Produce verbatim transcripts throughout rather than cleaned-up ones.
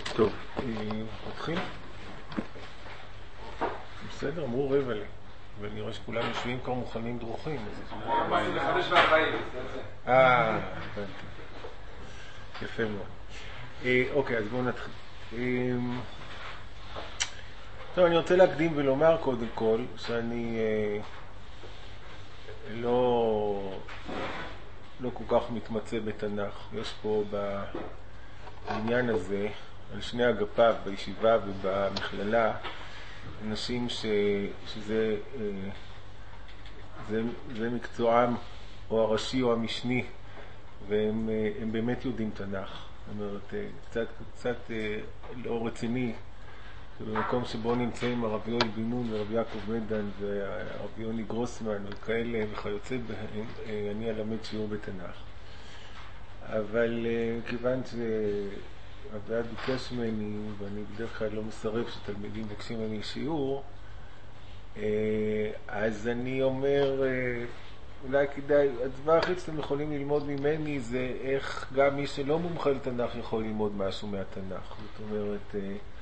טוב, נתחיל? בסדר, אמרו רבע לי, ואני רואה שכולם יושבים כבר מוכנים דרוכים. חמש וארבעים. אה, הבנתי. יפה מאוד. אוקיי, אז בואו נתחיל. טוב, אני רוצה להקדים ולומר קודם כל שאני לא לא כל כך מתמצא בתנ"ך. יש פה בעניין הזה, על שני אגפיו, בישיבה ובמכללה, אנשים ש, שזה זה, זה מקצועם או הראשי או המשני, והם הם באמת יודעים תנ"ך. זאת אומרת, קצת, קצת לא רציני, במקום שבו נמצאים הרב יואל בן נון ורב יעקב מדן והרב יוני גרוסמן וכאלה וכיוצא בהם, אני אלמד שיעור בתנ"ך. אבל כיוון שהוועד ביקש ממני, ואני בדרך כלל לא מסרב שתלמידים בקשים ממני שיעור, אז אני אומר, אולי כדאי, הדבר הכי שאתם יכולים ללמוד ממני זה איך גם מי שלא מומחה לתנ"ך יכול ללמוד משהו מהתנ"ך. זאת אומרת,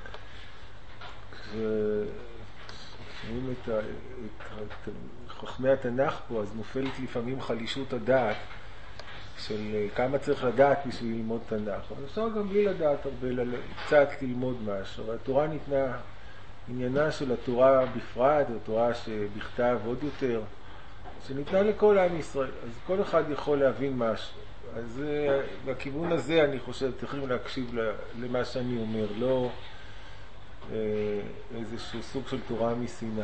כשרואים את, את, את חכמי התנ"ך פה, אז נופלת לפעמים חלישות הדעת של כמה צריך לדעת בשביל ללמוד תנ"ך. אבל אפשר גם בלי לדעת הרבה, קצת ללמוד משהו. התורה ניתנה, עניינה של התורה בפרט, התורה שבכתב עוד יותר, שניתנה לכל עם ישראל. אז כל אחד יכול להבין משהו. אז בכיוון הזה אני חושב, צריכים להקשיב למה שאני אומר, לא איזשהו סוג של תורה מסיני.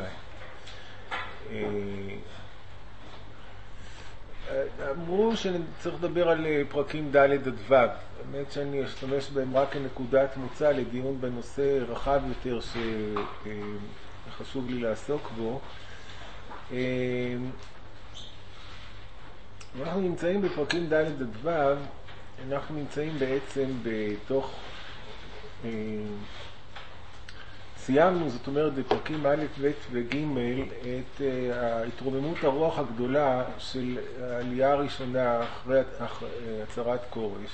אמרו שצריך לדבר על פרקים ד' עד ו'. האמת שאני אשתמש בהם רק כנקודת מוצא לדיון בנושא רחב יותר שחשוב לי לעסוק בו. אנחנו נמצאים בפרקים ד' עד ו', אנחנו נמצאים בעצם בתוך סיימנו, זאת אומרת, בפרקים א', ב' וג' את התרוממות הרוח הגדולה של העלייה הראשונה אחרי הצהרת כורש.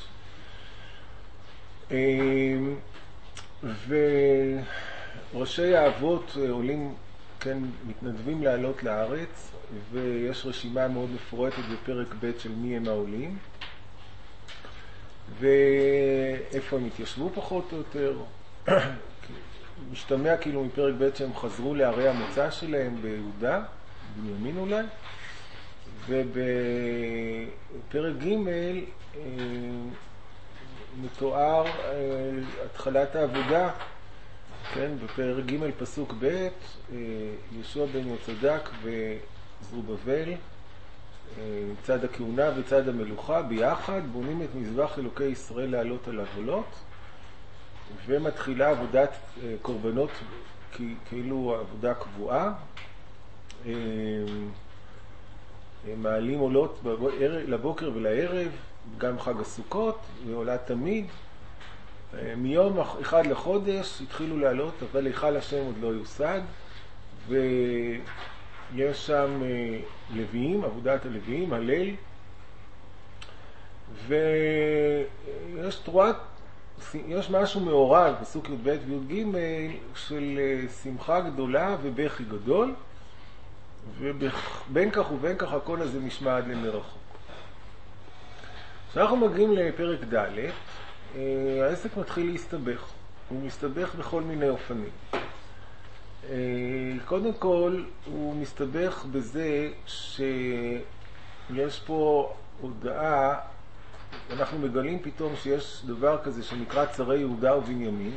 וראשי האבות עולים, כן, מתנדבים לעלות לארץ, ויש רשימה מאוד מפורטת בפרק ב' של מי הם העולים, ואיפה הם התיישבו פחות או יותר. משתמע כאילו מפרק ב' שהם חזרו לערי המוצא שלהם ביהודה, בנימין אולי, ובפרק ג' מתואר התחלת העבודה, כן, בפרק ג' פסוק ב', ישוע בן יהוצדק וזרובבל, צד הכהונה וצד המלוכה, ביחד בונים את מזבח אלוקי ישראל לעלות עליו עולות, ומתחילה עבודת קורבנות כאילו עבודה קבועה. מעלים עולות לבוקר ולערב, גם חג הסוכות, ועולה תמיד. מיום אחד לחודש התחילו לעלות, אבל היכל השם עוד לא יושג, ויש שם לוויים, עבודת הלוויים, הליל, ויש תרועת, יש משהו מעורב בסוג י' ב' וי' ג' של שמחה גדולה ובכי גדול, ובין כך ובין כך הכל הזה נשמע עד למרחוק. כשאנחנו מגיעים לפרק ד', העסק מתחיל להסתבך. הוא מסתבך בכל מיני אופנים. קודם כל, הוא מסתבך בזה שיש פה הודעה, אנחנו מגלים פתאום שיש דבר כזה שנקרא צרי יהודה ובנימין,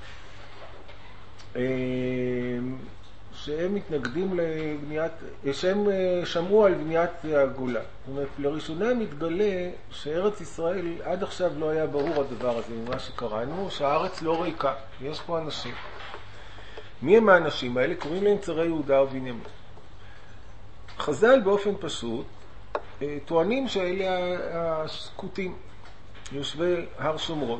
שהם מתנגדים לבניית, שהם שמעו על בניית הגולה. זאת אומרת, לראשונה מתגלה שארץ ישראל עד עכשיו לא היה ברור הדבר הזה ממה שקראנו, שהארץ לא ריקה, יש פה אנשים. מי הם האנשים האלה? קוראים להם צרי יהודה ובנימין. חז"ל באופן פשוט טוענים שאלה השקוטים, יושבי הר שומרון.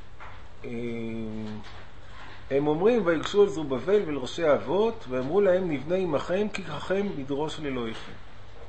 הם אומרים, ויגשו אל זרובבל ואל ראשי האבות, ואמרו להם, נבנה עמכם, כי ככם נדרוש לאלוהיכם.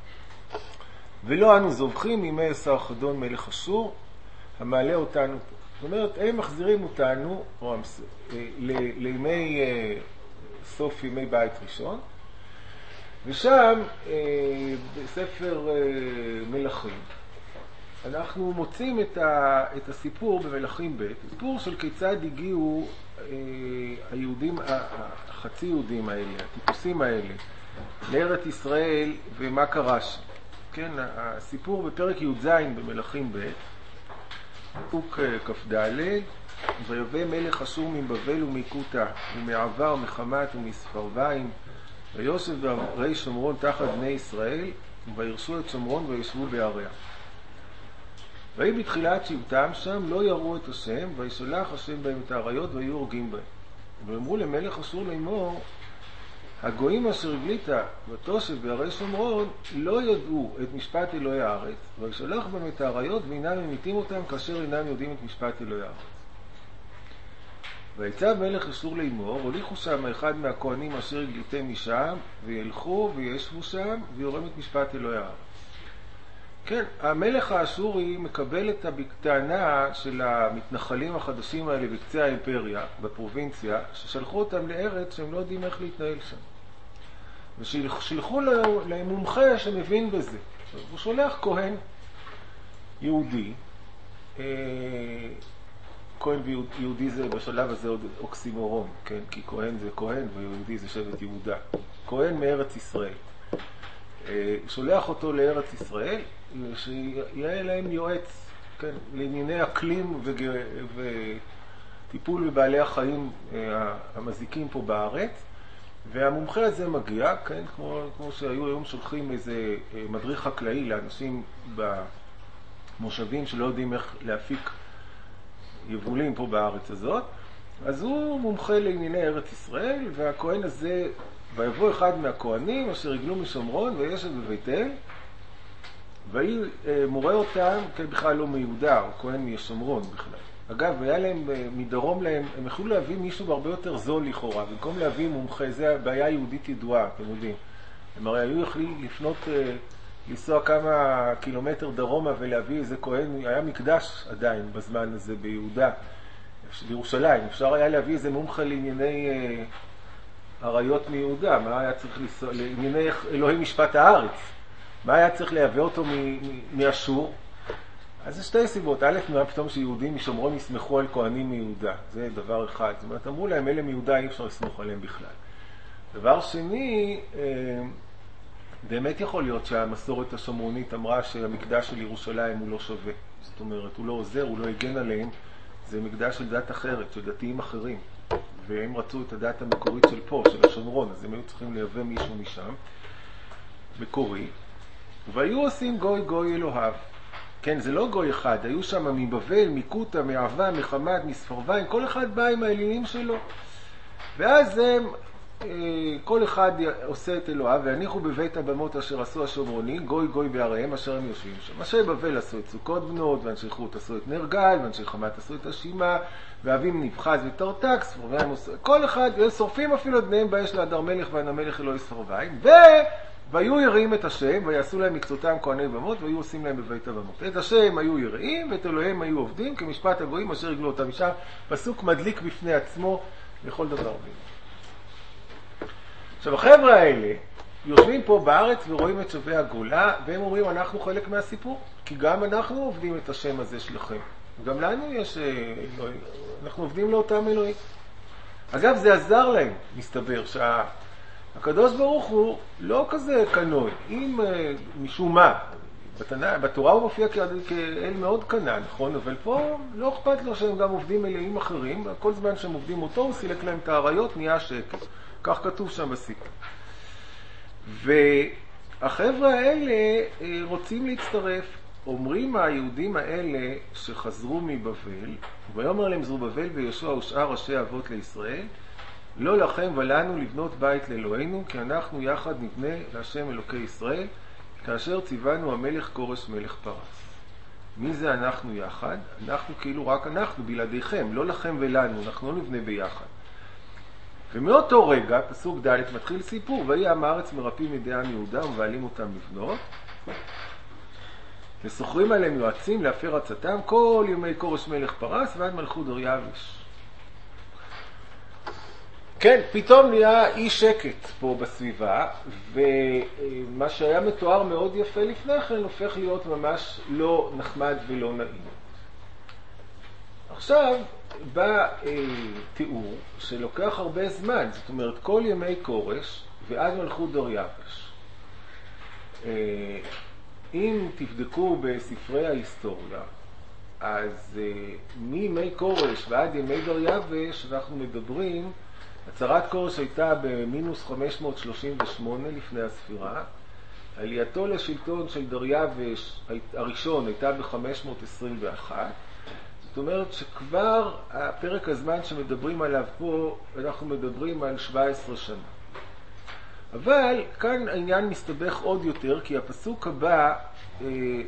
ולא אנו זובחים ימי שר חדון מלך אשור, המעלה אותנו פה. זאת אומרת, הם מחזירים אותנו או, ל- לימי סוף ימי בית ראשון, ושם בספר מלכים אנחנו מוצאים את, ה, את הסיפור במלכים ב', סיפור של כיצד הגיעו היהודים, החצי יהודים האלה, הטיפוסים האלה, לארץ ישראל ומה קרה שם. כן, הסיפור בפרק י"ז במלכים ב', פסוק כ"ד, ויבא מלך אשור מבבל ומכותה ומעבר ומחמת ומספרביים ויושב בערי שומרון תחת בני ישראל וירשו את שומרון וישבו בעריה. ויהי בתחילת שבטם שם לא יראו את השם וישלח השם בהם את האריות ויהיו הורגים בהם. ואמרו למלך אשור לאמור, הגויים אשר הגלית ותושב בערי שומרון לא ידעו את משפט אלוהי הארץ וישלח בהם את האריות ואינם ממיתים אותם כאשר אינם יודעים את משפט אלוהי הארץ. ויצב מלך אשור לאמור, הוליכו שם אחד מהכהנים אשר הגליתם משם וילכו וישבו שם ויורם את משפט אלוהי הארץ. כן, המלך האשורי מקבל את הטענה של המתנחלים החדשים האלה בקצה האימפריה, בפרובינציה, ששלחו אותם לארץ שהם לא יודעים איך להתנהל שם. ושילחו להם מומחה שמבין בזה. הוא שולח כהן יהודי, כהן ויהודי זה בשלב הזה עוד אוקסימורון, כן? כי כהן זה כהן ויהודי זה שבט יהודה. כהן מארץ ישראל. שולח אותו לארץ ישראל, שיהיה להם יועץ, כן, לענייני אקלים וטיפול בבעלי החיים המזיקים פה בארץ. והמומחה הזה מגיע, כן, כמו, כמו שהיו היום שולחים איזה מדריך חקלאי לאנשים במושבים שלא יודעים איך להפיק יבולים פה בארץ הזאת. אז הוא מומחה לענייני ארץ ישראל, והכהן הזה, ויבוא אחד מהכהנים אשר הגלו משומרון וישב בבית אל, והיא מורה אותם, כן, בכלל לא מיהודה, או כהן משומרון בכלל. אגב, היה להם, מדרום להם, הם יכלו להביא מישהו בהרבה יותר זול לכאורה, במקום להביא מומחה, זה בעיה יהודית ידועה, אתם יודעים. הם הרי היו יכולים לפנות, לנסוע כמה קילומטר דרומה ולהביא איזה כהן, היה מקדש עדיין בזמן הזה ביהודה, בירושלים. אפשר היה להביא איזה מומחה לענייני עריות מיהודה, מה היה צריך לנסוע, לענייני אלוהי משפט הארץ. מה היה צריך להביא אותו מאשור? אז זה שתי סיבות. א', מה פתאום שיהודים משומרון יסמכו על כהנים מיהודה. זה דבר אחד. זאת אומרת, אמרו להם, אלה מיהודה אי אפשר לסמוך עליהם בכלל. דבר שני, באמת יכול להיות שהמסורת השומרונית אמרה שהמקדש של ירושלים הוא לא שווה. זאת אומרת, הוא לא עוזר, הוא לא הגן עליהם. זה מקדש של דת אחרת, של דתיים אחרים. והם רצו את הדת המקורית של פה, של השומרון, אז הם היו צריכים לייבא מישהו משם, מקורי. והיו עושים גוי גוי אלוהיו. כן, זה לא גוי אחד, היו שם מבבל, מכותה, מעבה, מחמת, מספרביים, כל אחד בא עם האלילים שלו. ואז הם, כל אחד עושה את אלוהיו, והניחו בבית הבמות אשר עשו השומרונים, גוי גוי בעריהם אשר הם יושבים שם. אנשי בבל עשו את סוכות בנות, ואנשי חוט עשו את נרגל, ואנשי חמת עשו את השימה, ואבים נבחז ותרתק, ספרביים עשו, כל אחד, שורפים אפילו את בניהם באש להדר מלך, ואן המלך אלוהי ספרביים, ו... והיו יראים את השם, ויעשו להם מקצותם כהני במות, והיו עושים להם בבית הבמות. את השם היו יראים, ואת אלוהיהם היו עובדים, כמשפט הגויים אשר יגלו אותם משם. פסוק מדליק בפני עצמו לכל דבר. עכשיו, החבר'ה האלה יושבים פה בארץ ורואים את שבי הגולה, והם אומרים, אנחנו חלק מהסיפור, כי גם אנחנו עובדים את השם הזה שלכם. גם לנו יש אלוהים, אנחנו עובדים לאותם אלוהים. אגב, זה עזר להם, מסתבר, שה... הקדוש ברוך הוא לא כזה קנוי, אם משום מה, בתורה הוא מופיע כאל מאוד קנה, נכון? אבל פה לא אכפת לו שהם גם עובדים אלוהים אחרים, כל זמן שהם עובדים אותו הוא סילק להם את האריות, נהיה שקט. כך כתוב שם בסיפור. והחבר'ה האלה רוצים להצטרף, אומרים היהודים האלה שחזרו מבבל, ויאמר להם זרובבל ויהושע ושאר ראשי אבות לישראל, לא לכם ולנו לבנות בית לאלוהינו, כי אנחנו יחד נבנה להשם אלוקי ישראל, כאשר ציוונו המלך כורש מלך פרס. מי זה אנחנו יחד? אנחנו כאילו רק אנחנו, בלעדיכם, לא לכם ולנו, אנחנו לא נבנה ביחד. ומאותו רגע, פסוק ד' מתחיל סיפור, ויהי עם הארץ מרפאים ידי עם יהודה ומבעלים אותם לבנות. וסוחרים עליהם יועצים להפר עצתם כל ימי כורש מלך פרס ועד מלכות דריווש. כן, פתאום נהיה אי שקט פה בסביבה, ומה שהיה מתואר מאוד יפה לפני כן הופך להיות ממש לא נחמד ולא נעים. עכשיו בא אה, תיאור שלוקח הרבה זמן, זאת אומרת כל ימי כורש ועד מלכות דריווש. אה, אם תבדקו בספרי ההיסטוריה, אז אה, מימי כורש ועד ימי דריווש אנחנו מדברים, הצהרת כורש הייתה במינוס חמש מאות שלושים ושמונה לפני הספירה, עלייתו לשלטון של דריווש הראשון הייתה ב-חמש מאות עשרים ואחת, זאת אומרת שכבר הפרק הזמן שמדברים עליו פה, אנחנו מדברים על שבע עשרה שנה. אבל כאן העניין מסתבך עוד יותר, כי הפסוק הבא אה,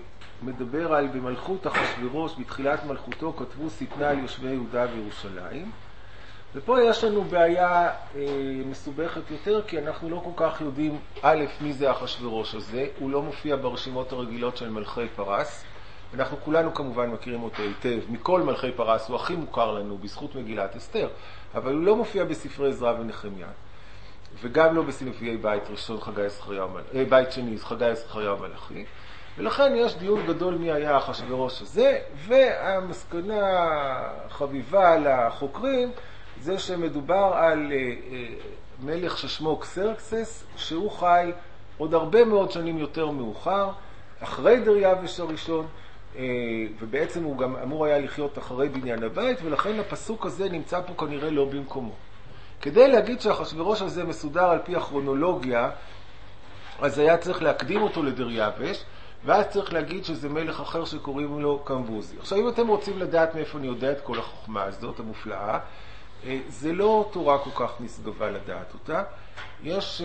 מדבר על במלכות אחשוורוש, בתחילת מלכותו כתבו שטנה על יושבי יהודה וירושלים. ופה יש לנו בעיה אה, מסובכת יותר, כי אנחנו לא כל כך יודעים א', מי זה אחשוורוש הזה. הוא לא מופיע ברשימות הרגילות של מלכי פרס. אנחנו כולנו כמובן מכירים אותו היטב. מכל מלכי פרס הוא הכי מוכר לנו בזכות מגילת אסתר, אבל הוא לא מופיע בספרי עזרא ונחמיה, וגם לא בספרי בית ראשון, חגי זכריה ומלאכי, בית שני, חגי זכריה ומלאכי. ולכן יש דיון גדול מי היה אחשוורוש הזה, והמסקנה חביבה לחוקרים זה שמדובר על מלך ששמו קסרקסס, שהוא חי עוד הרבה מאוד שנים יותר מאוחר, אחרי דריווש הראשון, ובעצם הוא גם אמור היה לחיות אחרי בניין הבית, ולכן הפסוק הזה נמצא פה כנראה לא במקומו. כדי להגיד שאחשוורוש הזה מסודר על פי הכרונולוגיה, אז היה צריך להקדים אותו לדריווש, ואז צריך להגיד שזה מלך אחר שקוראים לו קמבוזי. עכשיו, אם אתם רוצים לדעת מאיפה אני יודע את כל החוכמה הזאת המופלאה, זה לא תורה כל כך נשגבה לדעת אותה. יש אה,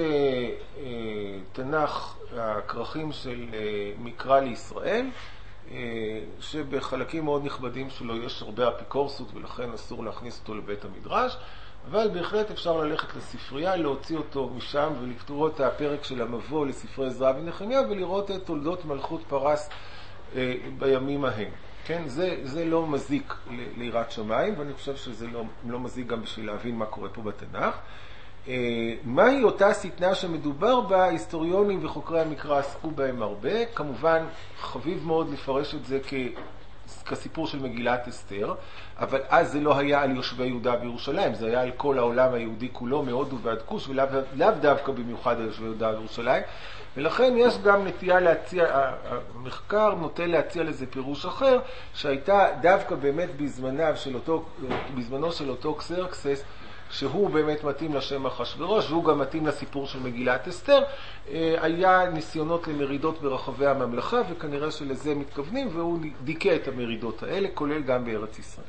אה, תנ"ך, הכרכים של אה, מקרא לישראל, אה, שבחלקים מאוד נכבדים שלו יש הרבה אפיקורסות, ולכן אסור להכניס אותו לבית המדרש, אבל בהחלט אפשר ללכת לספרייה, להוציא אותו משם ולקרוא את הפרק של המבוא לספרי עזרא ונחמיה, ולראות את תולדות מלכות פרס אה, בימים ההם. כן, זה, זה לא מזיק ליראת שמיים, ואני חושב שזה לא, לא מזיק גם בשביל להבין מה קורה פה בתנ"ך. אה, מהי אותה שטנה שמדובר בה? היסטוריונים וחוקרי המקרא עסקו בהם הרבה. כמובן, חביב מאוד לפרש את זה כ, כסיפור של מגילת אסתר, אבל אז זה לא היה על יושבי יהודה וירושלים, זה היה על כל העולם היהודי כולו, מהודו ועד כוש, ולאו לא דווקא במיוחד על יושבי יהודה וירושלים. ולכן יש גם נטייה להציע, המחקר נוטה להציע לזה פירוש אחר, שהייתה דווקא באמת בזמניו של אותו, בזמנו של אותו קסרקסס, שהוא באמת מתאים לשם אחשוורוש, והוא גם מתאים לסיפור של מגילת אסתר. היה ניסיונות למרידות ברחבי הממלכה, וכנראה שלזה מתכוונים, והוא דיכא את המרידות האלה, כולל גם בארץ ישראל.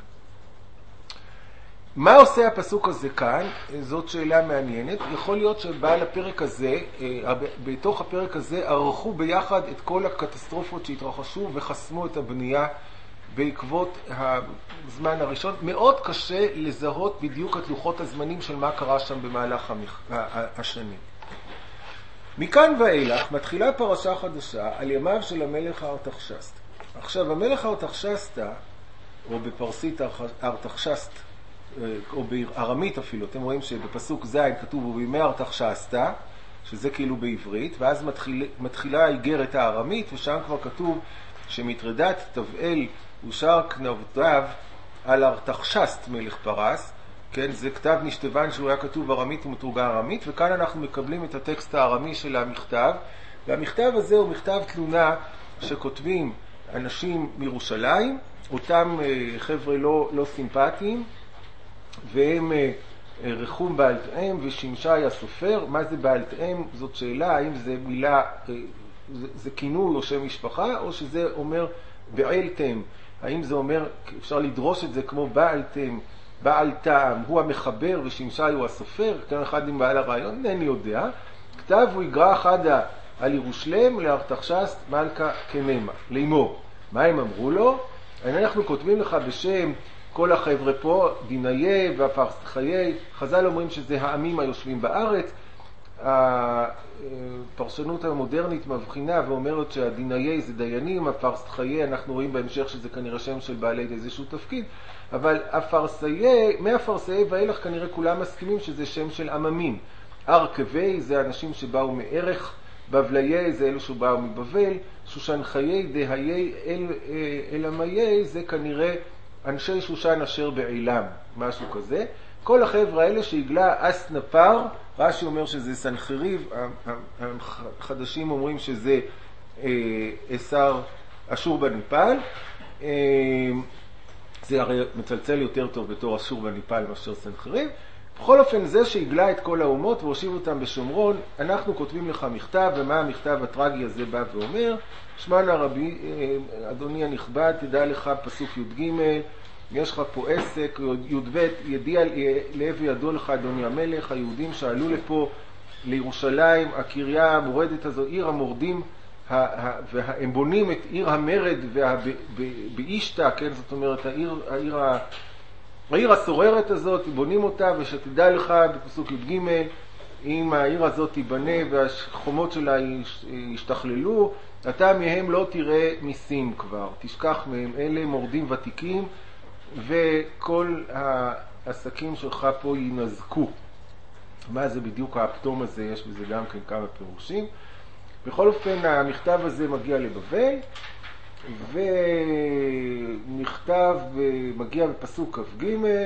מה עושה הפסוק הזה כאן? זאת שאלה מעניינת. יכול להיות שבעל הפרק הזה, בתוך הפרק הזה, ערכו ביחד את כל הקטסטרופות שהתרחשו וחסמו את הבנייה בעקבות הזמן הראשון. מאוד קשה לזהות בדיוק את לוחות הזמנים של מה קרה שם במהלך השנים. מכאן ואילך מתחילה פרשה חדשה על ימיו של המלך ארתחשסט. עכשיו, המלך ארתחשסטה, או בפרסית ארתחשסט, או בארמית אפילו, אתם רואים שבפסוק ז' כתוב ובימי ארתחשסטה, שזה כאילו בעברית, ואז מתחיל, מתחילה האיגרת הארמית, ושם כבר כתוב שמטרדת תבעל ושאר כנבותיו על ארתחשסט מלך פרס, כן, זה כתב נשתבן שהוא היה כתוב ארמית ומתורגם ארמית, וכאן אנחנו מקבלים את הטקסט הארמי של המכתב, והמכתב הזה הוא מכתב תלונה שכותבים אנשים מירושלים, אותם חבר'ה לא, לא סימפטיים, והם רחום בעלתאם ושמשי הסופר. מה זה בעלתאם? זאת שאלה, האם זה מילה, זה, זה כינוי או שם משפחה, או שזה אומר בעלתם, האם זה אומר, אפשר לדרוש את זה כמו בעלתם, בעל טעם, הוא המחבר ושמשי הוא הסופר, כאן אחד עם בעל הרעיון, אינני יודע. כתב הוא יגרע חדה על ירושלם לארתחשסט מלכה כנמה, לאמור. מה הם אמרו לו? אנחנו כותבים לך בשם כל החבר'ה פה, דיניה והפרסחיי, חז"ל אומרים שזה העמים היושבים בארץ, הפרשנות המודרנית מבחינה ואומרת שהדינאי זה דיינים, הפרסחיי, אנחנו רואים בהמשך שזה כנראה שם של בעלי איזשהו תפקיד, אבל הפרסאי, מהפרסאי ואילך כנראה כולם מסכימים שזה שם של עממים. ארכבי זה אנשים שבאו מערך, בבליי זה אלו שבאו מבבל, שושנחיי דהיי אל, אל עמיי זה כנראה אנשי שושן אשר בעילם, משהו כזה. כל החבר'ה האלה שהגלה אסנפר, רש"י אומר שזה סנחריב, החדשים אומרים שזה אסר אשור בניפאל, זה הרי מצלצל יותר טוב בתור אשור בניפאל מאשר סנחריב. בכל אופן זה שהגלה את כל האומות והושיב אותם בשומרון, אנחנו כותבים לך מכתב, ומה המכתב הטרגי הזה בא ואומר? שמענה רבי, אדוני הנכבד, תדע לך פסוק י"ג, יש לך פה עסק, י"ב, ידיע לב ידו לך אדוני המלך, היהודים שעלו לפה לירושלים, הקריה המורדת הזו, עיר המורדים, והם בונים את עיר המרד באישתא, כן, זאת אומרת, העיר, העיר, העיר הסוררת הזאת, בונים אותה, ושתדע לך בפסוק י"ג, אם העיר הזאת תיבנה והחומות שלה ישתכללו, אתה מהם לא תראה מיסים כבר, תשכח מהם, אלה מורדים ותיקים, וכל העסקים שלך פה ינזקו. מה זה בדיוק הפתום הזה? יש בזה גם כן כמה פירושים. בכל אופן, המכתב הזה מגיע לבבל, ונכתב, מגיע בפסוק כ"ג,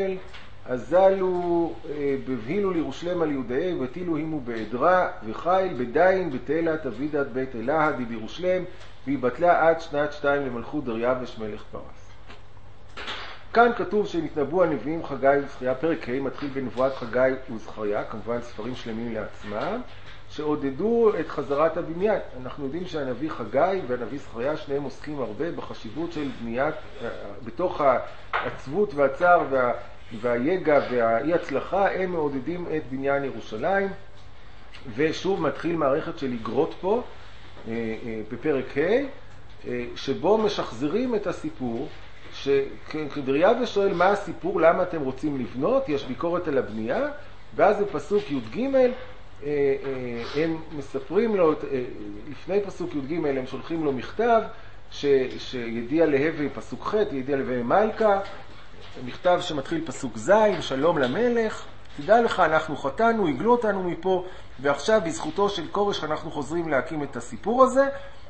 אזלו בבהילו לירושלם על יהודאי, ותילו הימו בעדרה, וחיל בדין בתהילת אבידת בית אלהה די בירושלם, והיא בטלה עד שנת שתיים למלכות דריווש מלך פרס. כאן כתוב שנתנבאו הנביאים חגי וזכריה, פרק ה' מתחיל בנבואת חגי וזכריה, כמובן ספרים שלמים לעצמם, שעודדו את חזרת הבניין. אנחנו יודעים שהנביא חגי והנביא זכריה שניהם עוסקים הרבה בחשיבות של בניית, בתוך העצבות והצער וה, והיגע והאי הצלחה, הם מעודדים את בניין ירושלים, ושוב מתחיל מערכת של אגרות פה, בפרק ה', שבו משחזרים את הסיפור, שדריווש שואל מה הסיפור, למה אתם רוצים לבנות, יש ביקורת על הבנייה, ואז בפסוק י"ג הם מספרים לו, לפני פסוק י"ג הם שולחים לו מכתב שידיע להווה פסוק ח', ידיע להווה מלכה, מכתב שמתחיל פסוק ז', שלום למלך, תדע לך אנחנו חטאנו, הגלו אותנו מפה, ועכשיו בזכותו של קורש אנחנו חוזרים להקים את הסיפור הזה,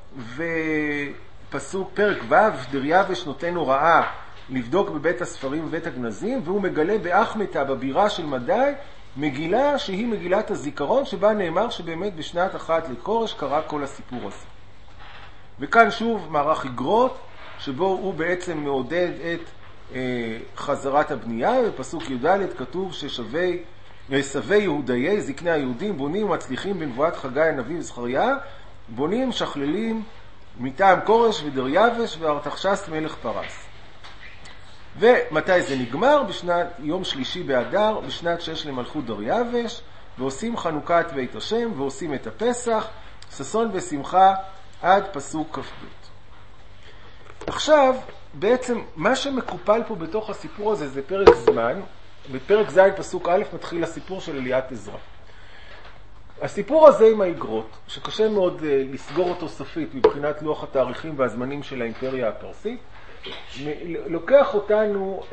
ופסוק פרק ו', דריווש נותן הוראה לבדוק בבית הספרים ובית הגנזים, והוא מגלה באחמתה בבירה של מדי, מגילה שהיא מגילת הזיכרון, שבה נאמר שבאמת בשנת אחת לקורש קרה כל הסיפור הזה. וכאן שוב מערך אגרות, שבו הוא בעצם מעודד את אה, חזרת הבנייה, בפסוק י"ד כתוב ששווה סבי יהודאי, זקני היהודים, בונים ומצליחים בנבואת חגי הנביא וזכריה, בונים שכללים מטעם קורש ודריווש וארתחשסט מלך פרס. ומתי זה נגמר? בשנת יום שלישי באדר, בשנת שש למלכות דריווש, ועושים חנוכת בית השם, ועושים את הפסח, ששון ושמחה, עד פסוק כ"ב. עכשיו, בעצם מה שמקופל פה בתוך הסיפור הזה זה פרק זמן, בפרק ז' פסוק א' מתחיל הסיפור של עליית עזרא. הסיפור הזה עם האגרות, שקשה מאוד uh, לסגור אותו סופית מבחינת לוח התאריכים והזמנים של האימפריה הפרסית, לוקח אותנו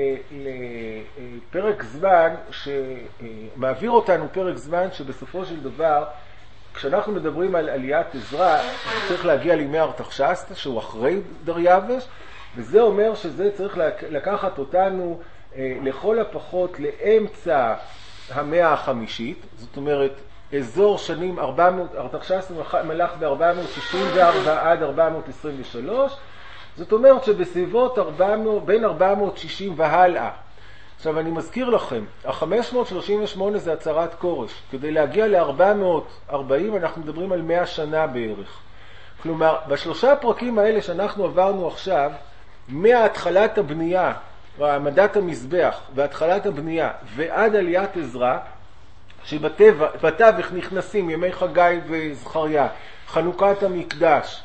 לפרק זמן, שמעביר אותנו פרק זמן שבסופו של דבר, כשאנחנו מדברים על עליית עזרא, צריך להגיע לימי ארתחשסט, שהוא אחרי דריווש, וזה אומר שזה צריך לקחת אותנו לכל הפחות לאמצע המאה החמישית, זאת אומרת, אזור שנים ארבע מאות, ארתחשסט מלך ב-ארבע מאות שישים וארבע עד ארבע מאות עשרים ושלוש, זאת אומרת שבסביבות ארבע מאות, בין ארבע מאות שישים והלאה. עכשיו אני מזכיר לכם, ה-חמש מאות שלושים ושמונה זה הצהרת קורש. כדי להגיע ל-ארבע מאות וארבעים אנחנו מדברים על מאה שנה בערך. כלומר, בשלושה פרקים האלה שאנחנו עברנו עכשיו, מהתחלת הבנייה, העמדת המזבח והתחלת הבנייה ועד עליית עזרא, שבתווך נכנסים ימי חגי וזכריה, חנוכת המקדש,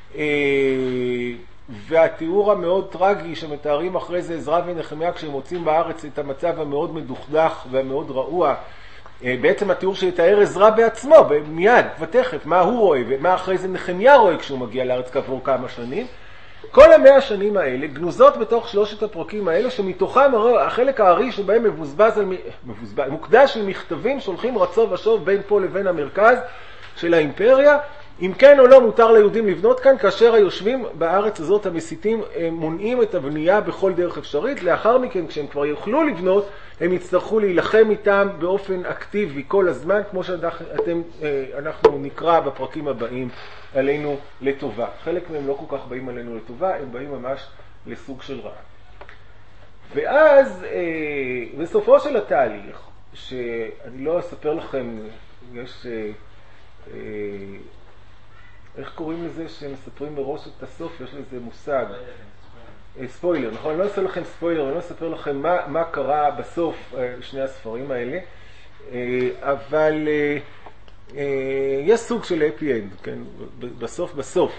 והתיאור המאוד טרגי שמתארים אחרי זה עזרא ונחמיה כשהם מוצאים בארץ את המצב המאוד מדוכדך והמאוד רעוע בעצם התיאור שיתאר עזרא בעצמו, מיד, ותכף, מה הוא רואה, ומה אחרי זה נחמיה רואה כשהוא מגיע לארץ כעבור כמה שנים. כל המאה השנים האלה גנוזות בתוך שלושת הפרקים האלה, שמתוכם החלק הארי שבהם מבוזבז, על, מבוזבז, מוקדש למכתבים שולחים רצו ושוב בין פה לבין המרכז של האימפריה. אם כן או לא מותר ליהודים לבנות כאן, כאשר היושבים בארץ הזאת המסיתים מונעים את הבנייה בכל דרך אפשרית. לאחר מכן, כשהם כבר יוכלו לבנות, הם יצטרכו להילחם איתם באופן אקטיבי כל הזמן, כמו שאנחנו נקרא בפרקים הבאים עלינו לטובה. חלק מהם לא כל כך באים עלינו לטובה, הם באים ממש לסוג של רע. ואז, בסופו של התהליך, שאני לא אספר לכם, יש... איך קוראים לזה שמספרים מראש את הסוף? יש לזה מושג. ספוילר, נכון? אני לא אעשה לכם ספוילר, אני לא אספר לכם מה, מה קרה בסוף שני הספרים האלה, אבל יש סוג של happy end, כן? בסוף, בסוף.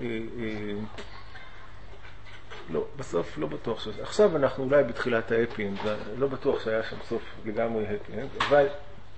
לא, בסוף לא בטוח שזה. עכשיו אנחנו אולי בתחילת ה-happy end, לא בטוח שהיה שם סוף לגמרי happy end, אבל...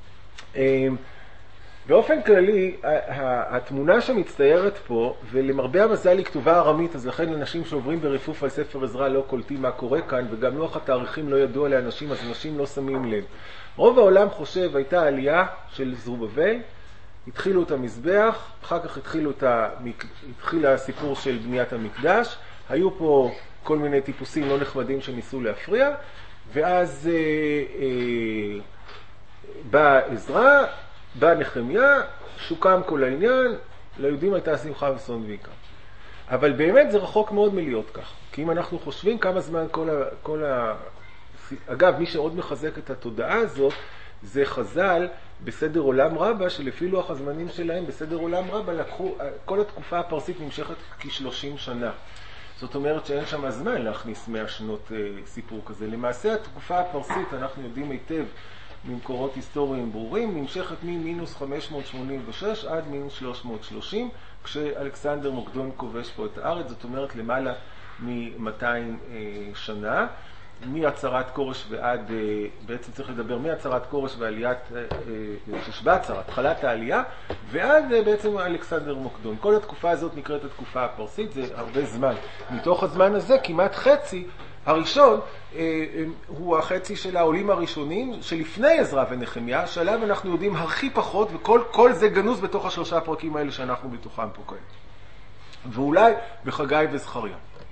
באופן כללי, התמונה שמצטיירת פה, ולמרבה המזל היא כתובה ארמית, אז לכן אנשים שעוברים ברפוף על ספר עזרא לא קולטים מה קורה כאן, וגם לוח התאריכים לא ידוע לאנשים, אז אנשים לא שמים לב. רוב העולם חושב, הייתה עלייה של זרובבל, התחילו את המזבח, אחר כך התחילו את המק... התחיל הסיפור של בניית המקדש, היו פה כל מיני טיפוסים לא נחמדים שניסו להפריע, ואז אה, אה, בא עזרא, בא נחמיה, שוקם כל העניין, ליהודים הייתה שמחה וששון ויקר. אבל באמת זה רחוק מאוד מלהיות כך. כי אם אנחנו חושבים כמה זמן כל ה... כל ה... אגב, מי שעוד מחזק את התודעה הזאת, זה חז"ל בסדר עולם רבה, שלפי לוח הזמנים שלהם בסדר עולם רבה, לקחו... כל התקופה הפרסית נמשכת כ-שלושים שנה. זאת אומרת שאין שם הזמן להכניס מאה שנות אה, סיפור כזה. למעשה התקופה הפרסית, אנחנו יודעים היטב, ממקורות היסטוריים ברורים, נמשכת ממינוס חמש מאות שמונים ושש עד מינוס שלוש מאות שלושים, כשאלכסנדר מוקדון כובש פה את הארץ, זאת אומרת למעלה מ-מאתיים אה, שנה, מהצהרת כורש ועד, אה, בעצם צריך לדבר מהצהרת כורש ועליית אה, אה, ששבצר, התחלת העלייה, ועד אה, בעצם אלכסנדר מוקדון. כל התקופה הזאת נקראת התקופה הפרסית, זה הרבה זמן. מתוך הזמן הזה כמעט חצי, הראשון אה, הוא החצי של העולים הראשונים שלפני עזרא ונחמיה, שעליו אנחנו יודעים הכי פחות, וכל כל זה גנוז בתוך השלושה הפרקים האלה שאנחנו בתוכם פה כאלה. ואולי בחגי וזכריה.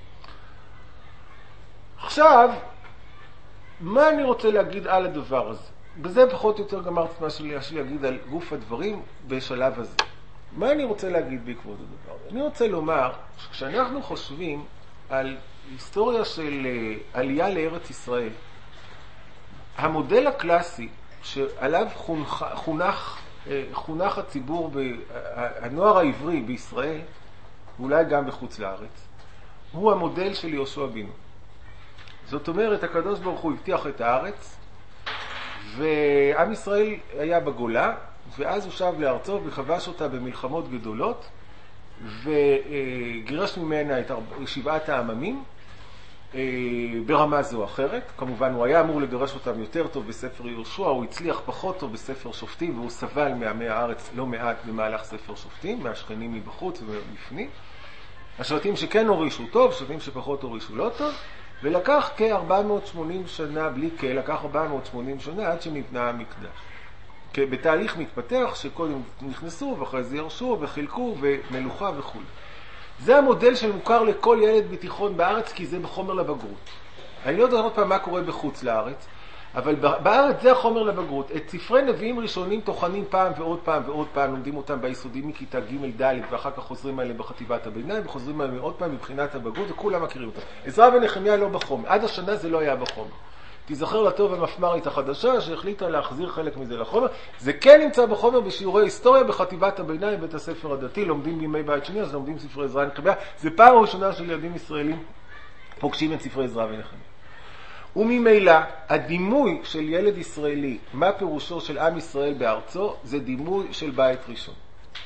עכשיו, מה אני רוצה להגיד על הדבר הזה? בזה פחות או יותר גמרתי מה שלי, שלי להגיד על גוף הדברים בשלב הזה. מה אני רוצה להגיד בעקבות הדבר הזה? אני רוצה לומר שכשאנחנו חושבים על היסטוריה של עלייה לארץ ישראל, המודל הקלאסי שעליו חונך, חונך, חונך הציבור, הנוער העברי בישראל, ואולי גם בחוץ לארץ, הוא המודל של יהושע בן נון. זאת אומרת, הקדוש ברוך הוא הבטיח את הארץ, ועם ישראל היה בגולה, ואז הוא שב לארצו וכבש אותה במלחמות גדולות, וגירש ממנה את שבעת העממים, ברמה זו או אחרת. כמובן הוא היה אמור לגרש אותם יותר טוב בספר יהושע, הוא הצליח פחות טוב בספר שופטים, והוא סבל מעמי הארץ לא מעט במהלך ספר שופטים, מהשכנים מבחוץ ומבפנים. השבטים שכן הורישו טוב, שבטים שפחות הורישו לא טוב, ולקח כ-ארבע מאות ושמונים שנה, בלי כל, לקח ארבע מאות ושמונים שנה עד שנבנה המקדש. בתהליך מתפתח שקודם נכנסו ואחרי זה ירשו וחילקו ומלוכה וכו'. זה המודל שמוכר לכל ילד בתיכון בארץ, כי זה בחומר לבגרות. אני לא יודע עוד פעם מה קורה בחוץ לארץ, אבל בארץ זה החומר לבגרות. את ספרי נביאים ראשונים תוכנים פעם ועוד פעם ועוד פעם, לומדים אותם ביסודים מכיתה ג' ד', ואחר כך חוזרים עליהם בחטיבת הביניים, וחוזרים עליהם עוד פעם מבחינת הבגרות, וכולם מכירים אותם. עזרא ונחמיה לא בחומר. עד השנה זה לא היה בחומר. תיזכר לטוב המפמ"רית החדשה שהחליטה להחזיר חלק מזה לחומר. זה כן נמצא בחומר בשיעורי היסטוריה בחטיבת הביניים, בית הספר הדתי, לומדים בימי בית שני, אז לומדים ספרי עזרא ונחמיה. זה פעם ראשונה של ילדים ישראלים פוגשים את ספרי עזרא ונחמיה. וממילא, הדימוי של ילד ישראלי, מה פירושו של עם ישראל בארצו, זה דימוי של בית ראשון.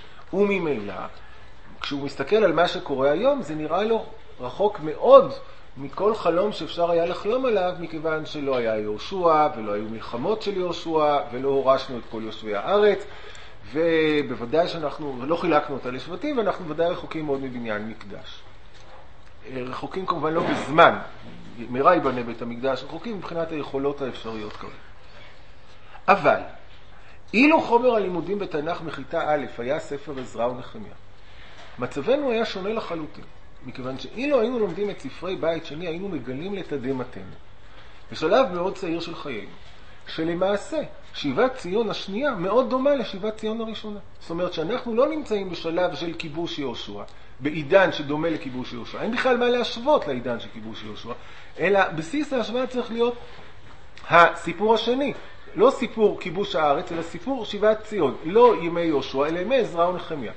וממילא, כשהוא מסתכל על מה שקורה היום, זה נראה לו רחוק מאוד מכל חלום שאפשר היה לחלום עליו, מכיוון שלא היה יהושע, ולא היו מלחמות של יהושע, ולא הורשנו את כל יושבי הארץ, ובוודאי שאנחנו, לא חילקנו אותה לשבטים, ואנחנו ודאי רחוקים מאוד מבניין מקדש. רחוקים כמובן לא בזמן, מראה ייבנה בית המקדש, רחוקים מבחינת היכולות האפשריות כרגע. אבל, אילו חומר הלימודים בתנ"ך מכיתה א' היה ספר עזרא ונחמיה, מצבנו היה שונה לחלוטין, מכיוון שאילו היינו לומדים את ספרי בית שני, היינו מגלים לתדהמתנו, בשלב מאוד צעיר של חיינו, שלמעשה שיבת ציון השנייה מאוד דומה לשיבת ציון הראשונה. זאת אומרת שאנחנו לא נמצאים בשלב של כיבוש יהושע, בעידן שדומה לכיבוש יהושע. אין בכלל מה להשוות לעידן של כיבוש יהושע, אלא בסיס ההשוואה צריך להיות הסיפור השני. לא סיפור כיבוש הארץ, אלא סיפור שיבת ציון. לא ימי יהושע, אלא ימי עזרא ונחמיה.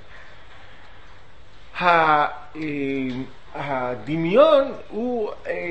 הדמיון הוא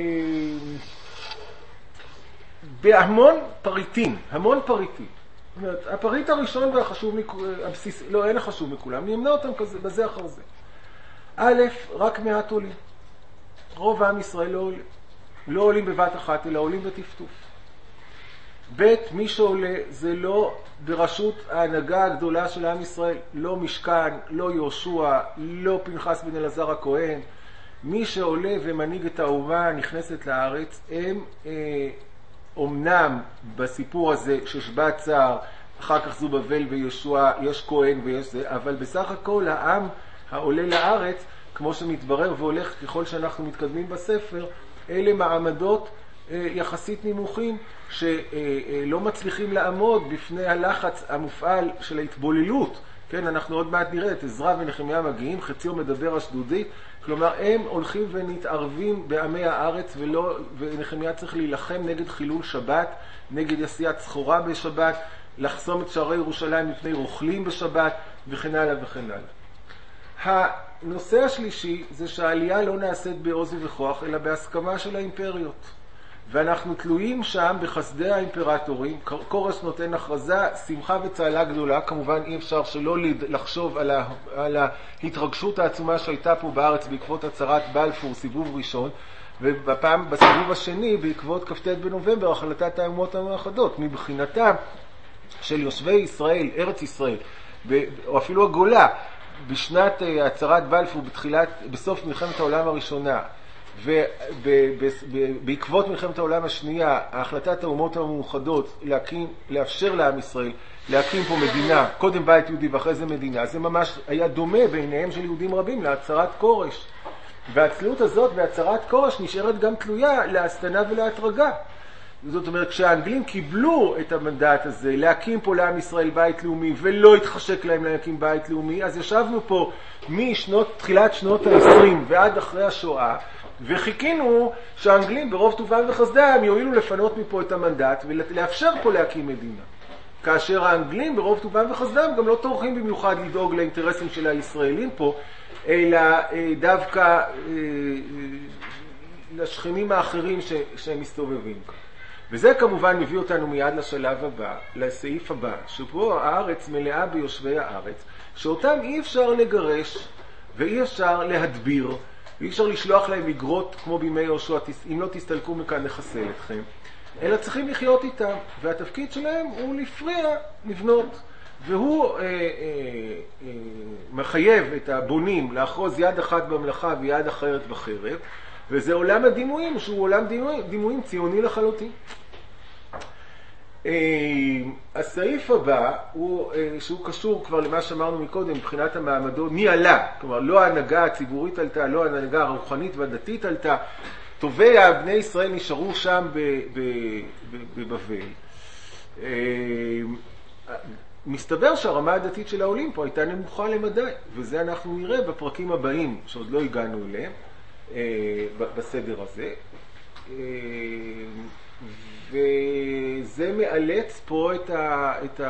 בהמון פריטים, המון פריטים. זאת אומרת, הפריט הראשון והחשוב, הבסיס, לא, אין החשוב מכולם, נמנה אותם כזה, בזה אחר זה. א', רק מעט עולים. רוב העם ישראל לא עולים. לא עולים בבת אחת, אלא עולים בטפטוף. ב', מי שעולה זה לא בראשות ההנהגה הגדולה של עם ישראל, לא משכן, לא יהושע, לא פנחס בן אלעזר הכהן. מי שעולה ומנהיג את האומה נכנסת לארץ, הם אה, אומנם בסיפור הזה ששבט צער, אחר כך זו בבל וישוע, יש כהן ויש זה, אבל בסך הכל העם העולה לארץ, כמו שמתברר והולך ככל שאנחנו מתקדמים בספר, אלה מעמדות אה, יחסית נמוכים, שלא מצליחים לעמוד בפני הלחץ המופעל של ההתבוללות. כן, אנחנו עוד מעט נראה את עזרא ונחמיה מגיעים, חציו מדבר אשדודי, כלומר הם הולכים ונתערבים בעמי הארץ, ולא, ונחמיה צריך להילחם נגד חילול שבת, נגד עשיית סחורה בשבת, לחסום את שערי ירושלים מפני רוכלים בשבת, וכן הלאה וכן הלאה. הנושא השלישי זה שהעלייה לא נעשית בעוז ובכוח, אלא בהסכמה של האימפריות. ואנחנו תלויים שם בחסדי האימפרטורים. קורש נותן הכרזה, שמחה וצהלה גדולה. כמובן אי אפשר שלא לחשוב על, ה, על ההתרגשות העצומה שהייתה פה בארץ בעקבות הצהרת בלפור, סיבוב ראשון, ובפעם, בסיבוב השני, בעקבות כ"ט בנובמבר, החלטת האומות המאוחדות. מבחינתם של יושבי ישראל, ארץ ישראל, או אפילו הגולה, בשנת הצהרת בלפור, בתחילת, בסוף מלחמת העולם הראשונה, ובעקבות מלחמת העולם השנייה, החלטת האומות המאוחדות להקים, לאפשר לעם ישראל להקים פה מדינה, קודם בית יהודי ואחרי זה מדינה, זה ממש היה דומה בעיניהם של יהודים רבים להצהרת כורש. והצליעות הזאת בהצהרת כורש נשארת גם תלויה להסתנה ולהתרגה. זאת אומרת, כשהאנגלים קיבלו את המנדט הזה להקים פה לעם ישראל בית לאומי ולא התחשק להם להקים בית לאומי, אז ישבנו פה משנות, תחילת שנות ה-עשרים ועד אחרי השואה, וחיכינו שהאנגלים ברוב טובם וחסדם יועילו לפנות מפה את המנדט ולאפשר פה להקים מדינה. כאשר האנגלים ברוב טובם וחסדם גם לא טורחים במיוחד לדאוג לאינטרסים של הישראלים פה, אלא דווקא לשכנים האחרים שהם מסתובבים כאן. וזה כמובן מביא אותנו מיד לשלב הבא, לסעיף הבא, שבו הארץ מלאה ביושבי הארץ, שאותם אי אפשר לגרש ואי אפשר להדביר, ואי אפשר לשלוח להם מגרות כמו בימי יהושע, אם לא תסתלקו מכאן נחסל אתכם, אלא צריכים לחיות איתם, והתפקיד שלהם הוא לפריע, לבנות. והוא אה, אה, אה, מחייב את הבונים לאחוז יד אחת במלאכה ויד אחרת בחרב, וזה עולם הדימויים, שהוא עולם דימויים, דימויים ציוני לחלוטין. הסעיף הבא, הוא, שהוא קשור כבר למה שאמרנו מקודם, מבחינת המעמדות, מי עלה? כלומר, לא ההנהגה הציבורית עלתה, לא ההנהגה הרוחנית והדתית עלתה, טובי בני ישראל נשארו שם בבבל. מסתבר שהרמה הדתית של העולים פה הייתה נמוכה למדי, וזה אנחנו נראה בפרקים הבאים, שעוד לא הגענו אליהם, בסדר הזה. וזה מאלץ פה את, ה, את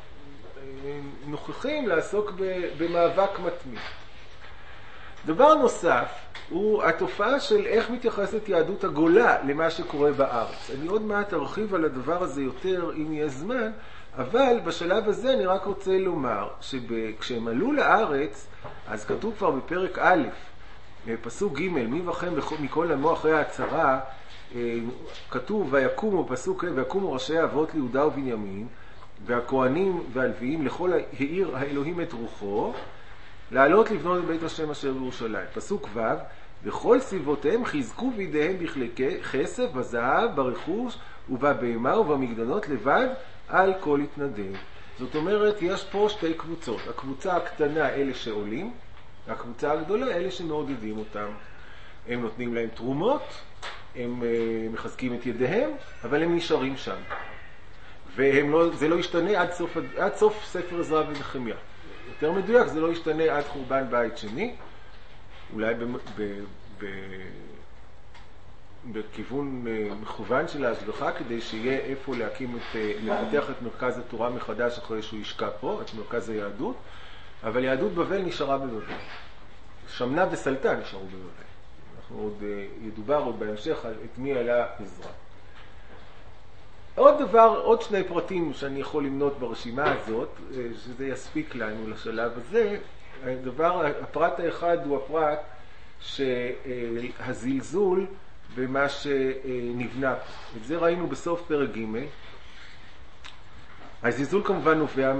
הנוכחים לעסוק במאבק מתמיד. דבר נוסף הוא התופעה של איך מתייחסת יהדות הגולה למה שקורה בארץ. אני עוד מעט ארחיב על הדבר הזה יותר אם יהיה זמן, אבל בשלב הזה אני רק רוצה לומר שכשהם עלו לארץ, אז כתוב כבר בפרק א', פסוק ג' מי בכם מכל עמו אחרי ההצהרה, כתוב ויקומו, פסוק ויקומו ראשי אבות ליהודה ובנימין, והכהנים והלוויים לכל העיר האלוהים את רוחו, לעלות לבנות בית השם אשר בירושלים. פסוק ו' וכל סביבותיהם חיזקו בידיהם בכלי כסף, בזהב, ברכוש ובבהמה ובמגדנות לבד על כל התנדב. זאת אומרת, יש פה שתי קבוצות. הקבוצה הקטנה, אלה שעולים, הקבוצה הגדולה, אלה שמעודדים אותם. הם נותנים להם תרומות, הם מחזקים את ידיהם, אבל הם נשארים שם. וזה לא ישתנה עד סוף, עד סוף ספר עזרא ונחמיה. יותר מדויק, זה לא ישתנה עד חורבן בית שני, אולי ב, ב, ב, בכיוון מכוון של ההשגחה, כדי שיהיה איפה להקים את, לפתח את מרכז התורה מחדש אחרי שהוא ישקע פה, את מרכז היהדות, אבל יהדות בבל נשארה בבבל. שמנה וסלטה נשארו בבבל. אנחנו עוד ידובר עוד בהמשך על את מי עלה עזרא. עוד דבר, עוד שני פרטים שאני יכול למנות ברשימה הזאת, שזה יספיק לנו לשלב הזה. הדבר, הפרט האחד הוא הפרט שהזלזול במה שנבנה פה. את זה ראינו בסוף פרק ג'. הזלזול כמובן נובע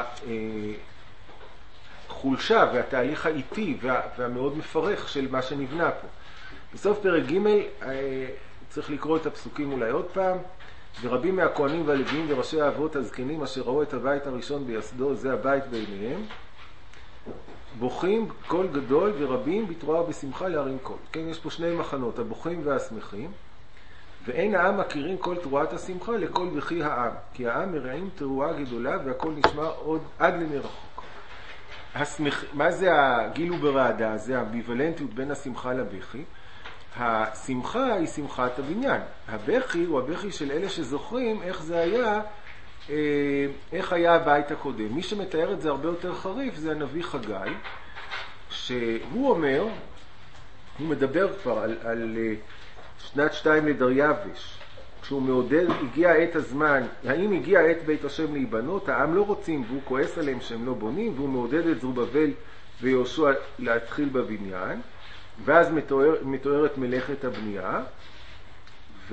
מהחולשה והתהליך האיטי והמאוד מפרך של מה שנבנה פה. בסוף פרק ג' צריך לקרוא את הפסוקים אולי עוד פעם. ורבים מהכהנים והלוויים וראשי האבות הזקנים אשר ראו את הבית הראשון ביסדו, זה הבית בעיניהם, בוכים קול גדול ורבים בתרועה ובשמחה להרים קול. כן, יש פה שני מחנות, הבוכים והשמחים, ואין העם מכירים כל תרועת השמחה לכל בכי העם, כי העם מרעים תרועה גדולה והכל נשמע עוד עד למרחוק. השמח... מה זה הגילו ברעדה? זה האמביוולנטיות בין השמחה לבכי. השמחה היא שמחת הבניין. הבכי הוא הבכי של אלה שזוכרים איך זה היה, איך היה הבית הקודם. מי שמתאר את זה הרבה יותר חריף זה הנביא חגי, שהוא אומר, הוא מדבר כבר על, על שנת שתיים לדריווש, כשהוא מעודד, הגיע עת הזמן, האם הגיע עת בית השם להיבנות, העם לא רוצים והוא כועס עליהם שהם לא בונים, והוא מעודד את זרובבל ויהושע להתחיל בבניין, ואז מתואר, מתוארת מלאכת הבנייה, ו,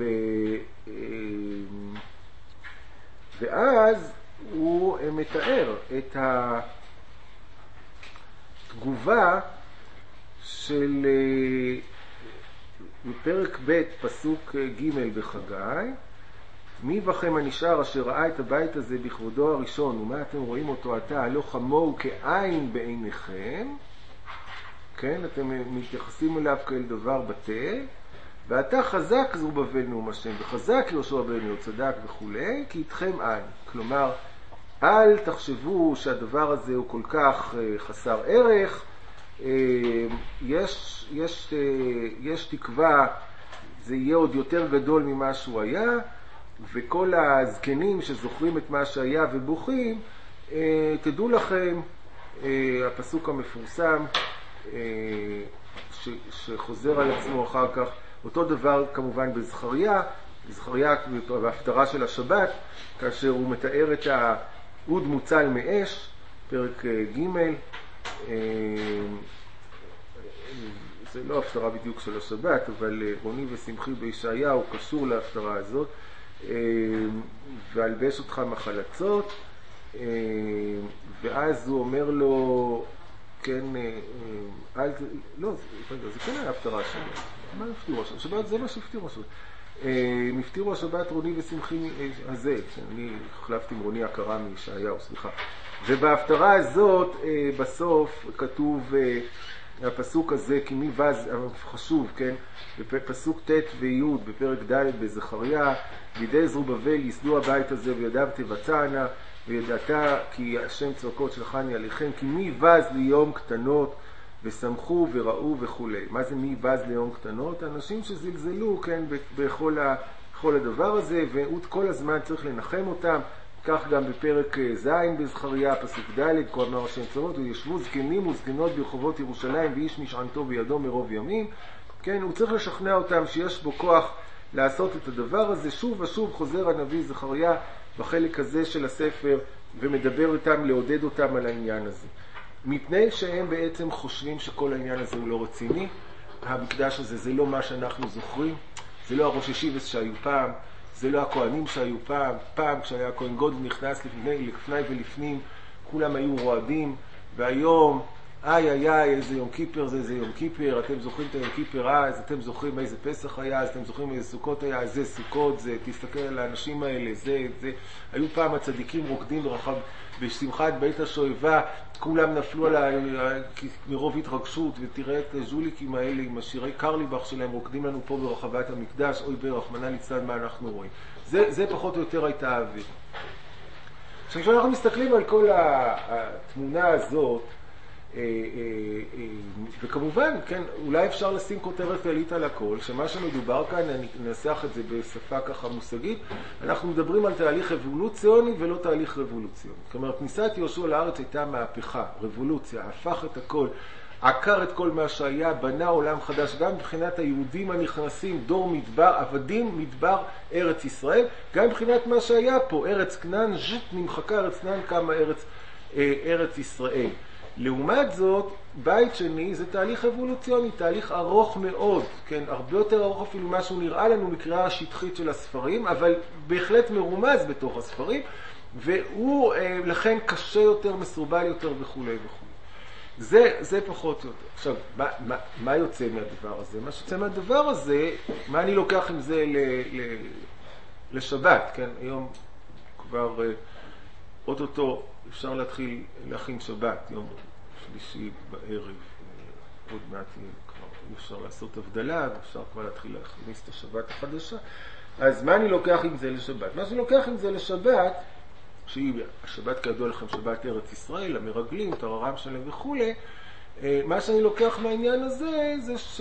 ואז הוא מתאר את התגובה של פרק ב' פסוק ג' בחגי, מי בכם הנשאר אשר ראה את הבית הזה בכבודו הראשון, ומה אתם רואים אותו עתה, לא חמוהו כעין בעיניכם, כן, אתם מתייחסים אליו כאל דבר בטל, ואתה חזק זרובבל נאום השם, וחזק יהושע בן יהוצדק וכולי, כי איתכם אין. כלומר, אל תחשבו שהדבר הזה הוא כל כך חסר ערך, יש, יש, יש תקווה, זה יהיה עוד יותר גדול ממה שהוא היה, וכל הזקנים שזוכרים את מה שהיה ובוכים, תדעו לכם, הפסוק המפורסם, ש, שחוזר על עצמו אחר כך, אותו דבר כמובן בזכריה, בזכריה בהפטרה של השבת, כאשר הוא מתאר את האוד מוצל מאש, פרק ג', זה לא הפטרה בדיוק של השבת, אבל רוני ושמחי בישעיהו קשור להפטרה הזאת, והלבש אותך מחלצות, ואז הוא אומר לו, כן, אל, לא, זה כן היה הפטרה השבת. מה הפטירו השבת? השבת זה מה שהפטירו השבת. הפטירו השבת רוני ושמחי הזה, אני החלפתי עם רוני הכרה מישעיהו, סליחה. ובהפטרה הזאת בסוף כתוב הפסוק הזה, כי מי וז, חשוב, כן, בפסוק ט' וי' בפרק ד' בזכריה, בידי זרובבל יסדו הבית הזה וידיו תבצענה, וידעת כי השם צבקות שלחני עליכם, כי מי וז ליום קטנות ושמחו וראו וכו'. מה זה מי וז ליום קטנות? אנשים שזלזלו, כן, בכל, ה, בכל הדבר הזה, ועוד כל הזמן צריך לנחם אותם. כך גם בפרק ז' בזכריה, פסוק ד', כה אמר השם צבאות, וישבו זקנים וזקנות ברחובות ירושלים, ואיש משענתו בידו מרוב ימים. כן, הוא צריך לשכנע אותם שיש בו כוח לעשות את הדבר הזה. שוב ושוב חוזר הנביא זכריה בחלק הזה של הספר, ומדבר איתם, לעודד אותם על העניין הזה. מפני שהם בעצם חושבים שכל העניין הזה הוא לא רציני, המקדש הזה זה לא מה שאנחנו זוכרים, זה לא הראש ישיבס שהיו פעם, זה לא הכהנים שהיו פעם. פעם כשהיה הכהן גודל נכנס לפני, לפני ולפנים, כולם היו רועדים, והיום, איי איי איי, איזה יום כיפר זה, איזה יום כיפר, אתם זוכרים את היום כיפר אז, אתם זוכרים איזה פסח היה, אז אתם זוכרים איזה סוכות היה, זה סוכות, זה, תסתכל על האנשים האלה, זה, זה, היו פעם הצדיקים רוקדים ברחב, בשמחת בית השואבה, כולם נפלו על ה... מרוב התרגשות, ותראה את הז'וליקים האלה עם השירי קרליבך שלהם רוקדים לנו פה ברחבת המקדש, אוי ברחמנא ליצלן, מה אנחנו רואים. זה, זה פחות או יותר הייתה האוויר. עכשיו, כשאנחנו מסתכלים על כל התמונה הזאת, וכמובן, כן, אולי אפשר לשים כותרת כללית על הכל, שמה שמדובר כאן, אני אנסח את זה בשפה ככה מושגית, אנחנו מדברים על תהליך אבולוציוני ולא תהליך רבולוציוני. כלומר, כניסת יהושע לארץ הייתה מהפכה, רבולוציה, הפך את הכל, עקר את כל מה שהיה, בנה עולם חדש, גם מבחינת היהודים הנכנסים, דור מדבר, עבדים מדבר ארץ ישראל, גם מבחינת מה שהיה פה, ארץ כנען, ז'ט נמחקה ארץ כנען, קמה ארץ, ארץ ישראל. לעומת זאת, בית שני זה תהליך אבולוציוני, תהליך ארוך מאוד, כן, הרבה יותר ארוך אפילו מה שהוא נראה לנו מקריאה השטחית של הספרים, אבל בהחלט מרומז בתוך הספרים, והוא לכן קשה יותר, מסורבל יותר וכו' וכו'. זה, זה פחות או יותר. עכשיו, מה, מה, מה יוצא מהדבר הזה? מה שיוצא מהדבר הזה, מה אני לוקח עם זה ל, ל, לשבת, כן? היום כבר אוטוטו אפשר להתחיל להכין שבת, יום שלישי בערב, עוד מעט כבר אפשר לעשות הבדלה, אפשר כבר להתחיל להכניס את השבת החדשה. אז מה אני לוקח עם זה לשבת? מה שאני לוקח עם זה לשבת, שהיא השבת כידוע לכם שבת ארץ ישראל, המרגלים, תררם שלהם וכו', מה שאני לוקח מהעניין הזה זה ש...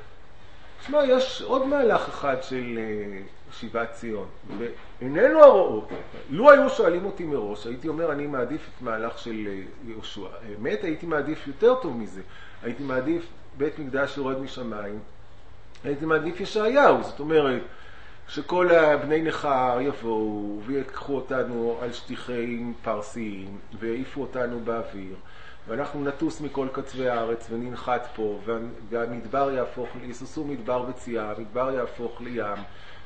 תשמע, יש עוד מהלך אחד של שיבת ציון, ואיננו הרואות. לו היו שואלים אותי מראש, הייתי אומר, אני מעדיף את מהלך של יהושע. האמת, הייתי מעדיף יותר טוב מזה. הייתי מעדיף בית מקדש יורד משמיים, הייתי מעדיף ישעיהו. זאת אומרת, שכל בני נכר יבואו ויקחו אותנו על שטיחים פרסיים, ויעיפו אותנו באוויר, ואנחנו נטוס מכל קצווי הארץ וננחת פה, והמדבר יהפוך, יסוסו מדבר בצייה, המדבר יהפוך לים,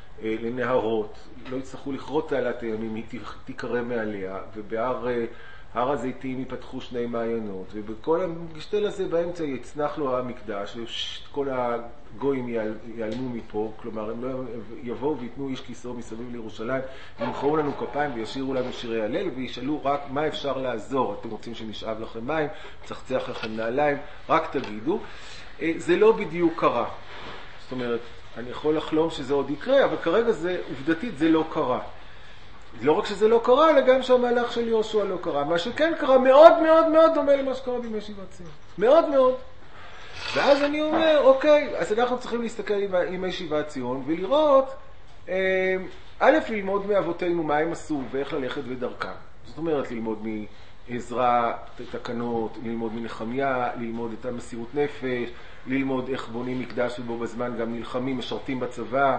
לנהרות, לא יצטרכו לכרות תעלת הימים, היא תיקרא מעליה, ובהר הר הזיתים ייפתחו שני מעיינות, ובכל המשתל הזה באמצע יצנח לו המקדש, וכל הגויים ייעלמו מפה, כלומר הם לא יבואו ויתנו איש כיסאו מסביב לירושלים, ימחאו לנו כפיים וישירו לנו שירי הלל, וישאלו רק מה אפשר לעזור, אתם רוצים שנשאב לכם מים, צחצח לכם נעליים, רק תגידו. זה לא בדיוק קרה, זאת אומרת, אני יכול לחלום שזה עוד יקרה, אבל כרגע זה, עובדתית זה לא קרה. לא רק שזה לא קרה, אלא גם שהמהלך של יהושע לא קרה. מה שכן קרה מאוד מאוד מאוד דומה למה שקרה בימי שיבת ציון. מאוד מאוד. ואז אני אומר, אוקיי, אז אנחנו צריכים להסתכל עם ישיבת ציון ולראות, א', ללמוד מאבותינו מה הם עשו ואיך ללכת בדרכם. זאת אומרת, ללמוד מעזרא תקנות, ללמוד מנחמיה, ללמוד את המסירות נפש, ללמוד איך בונים מקדש ובו בזמן גם נלחמים, משרתים בצבא.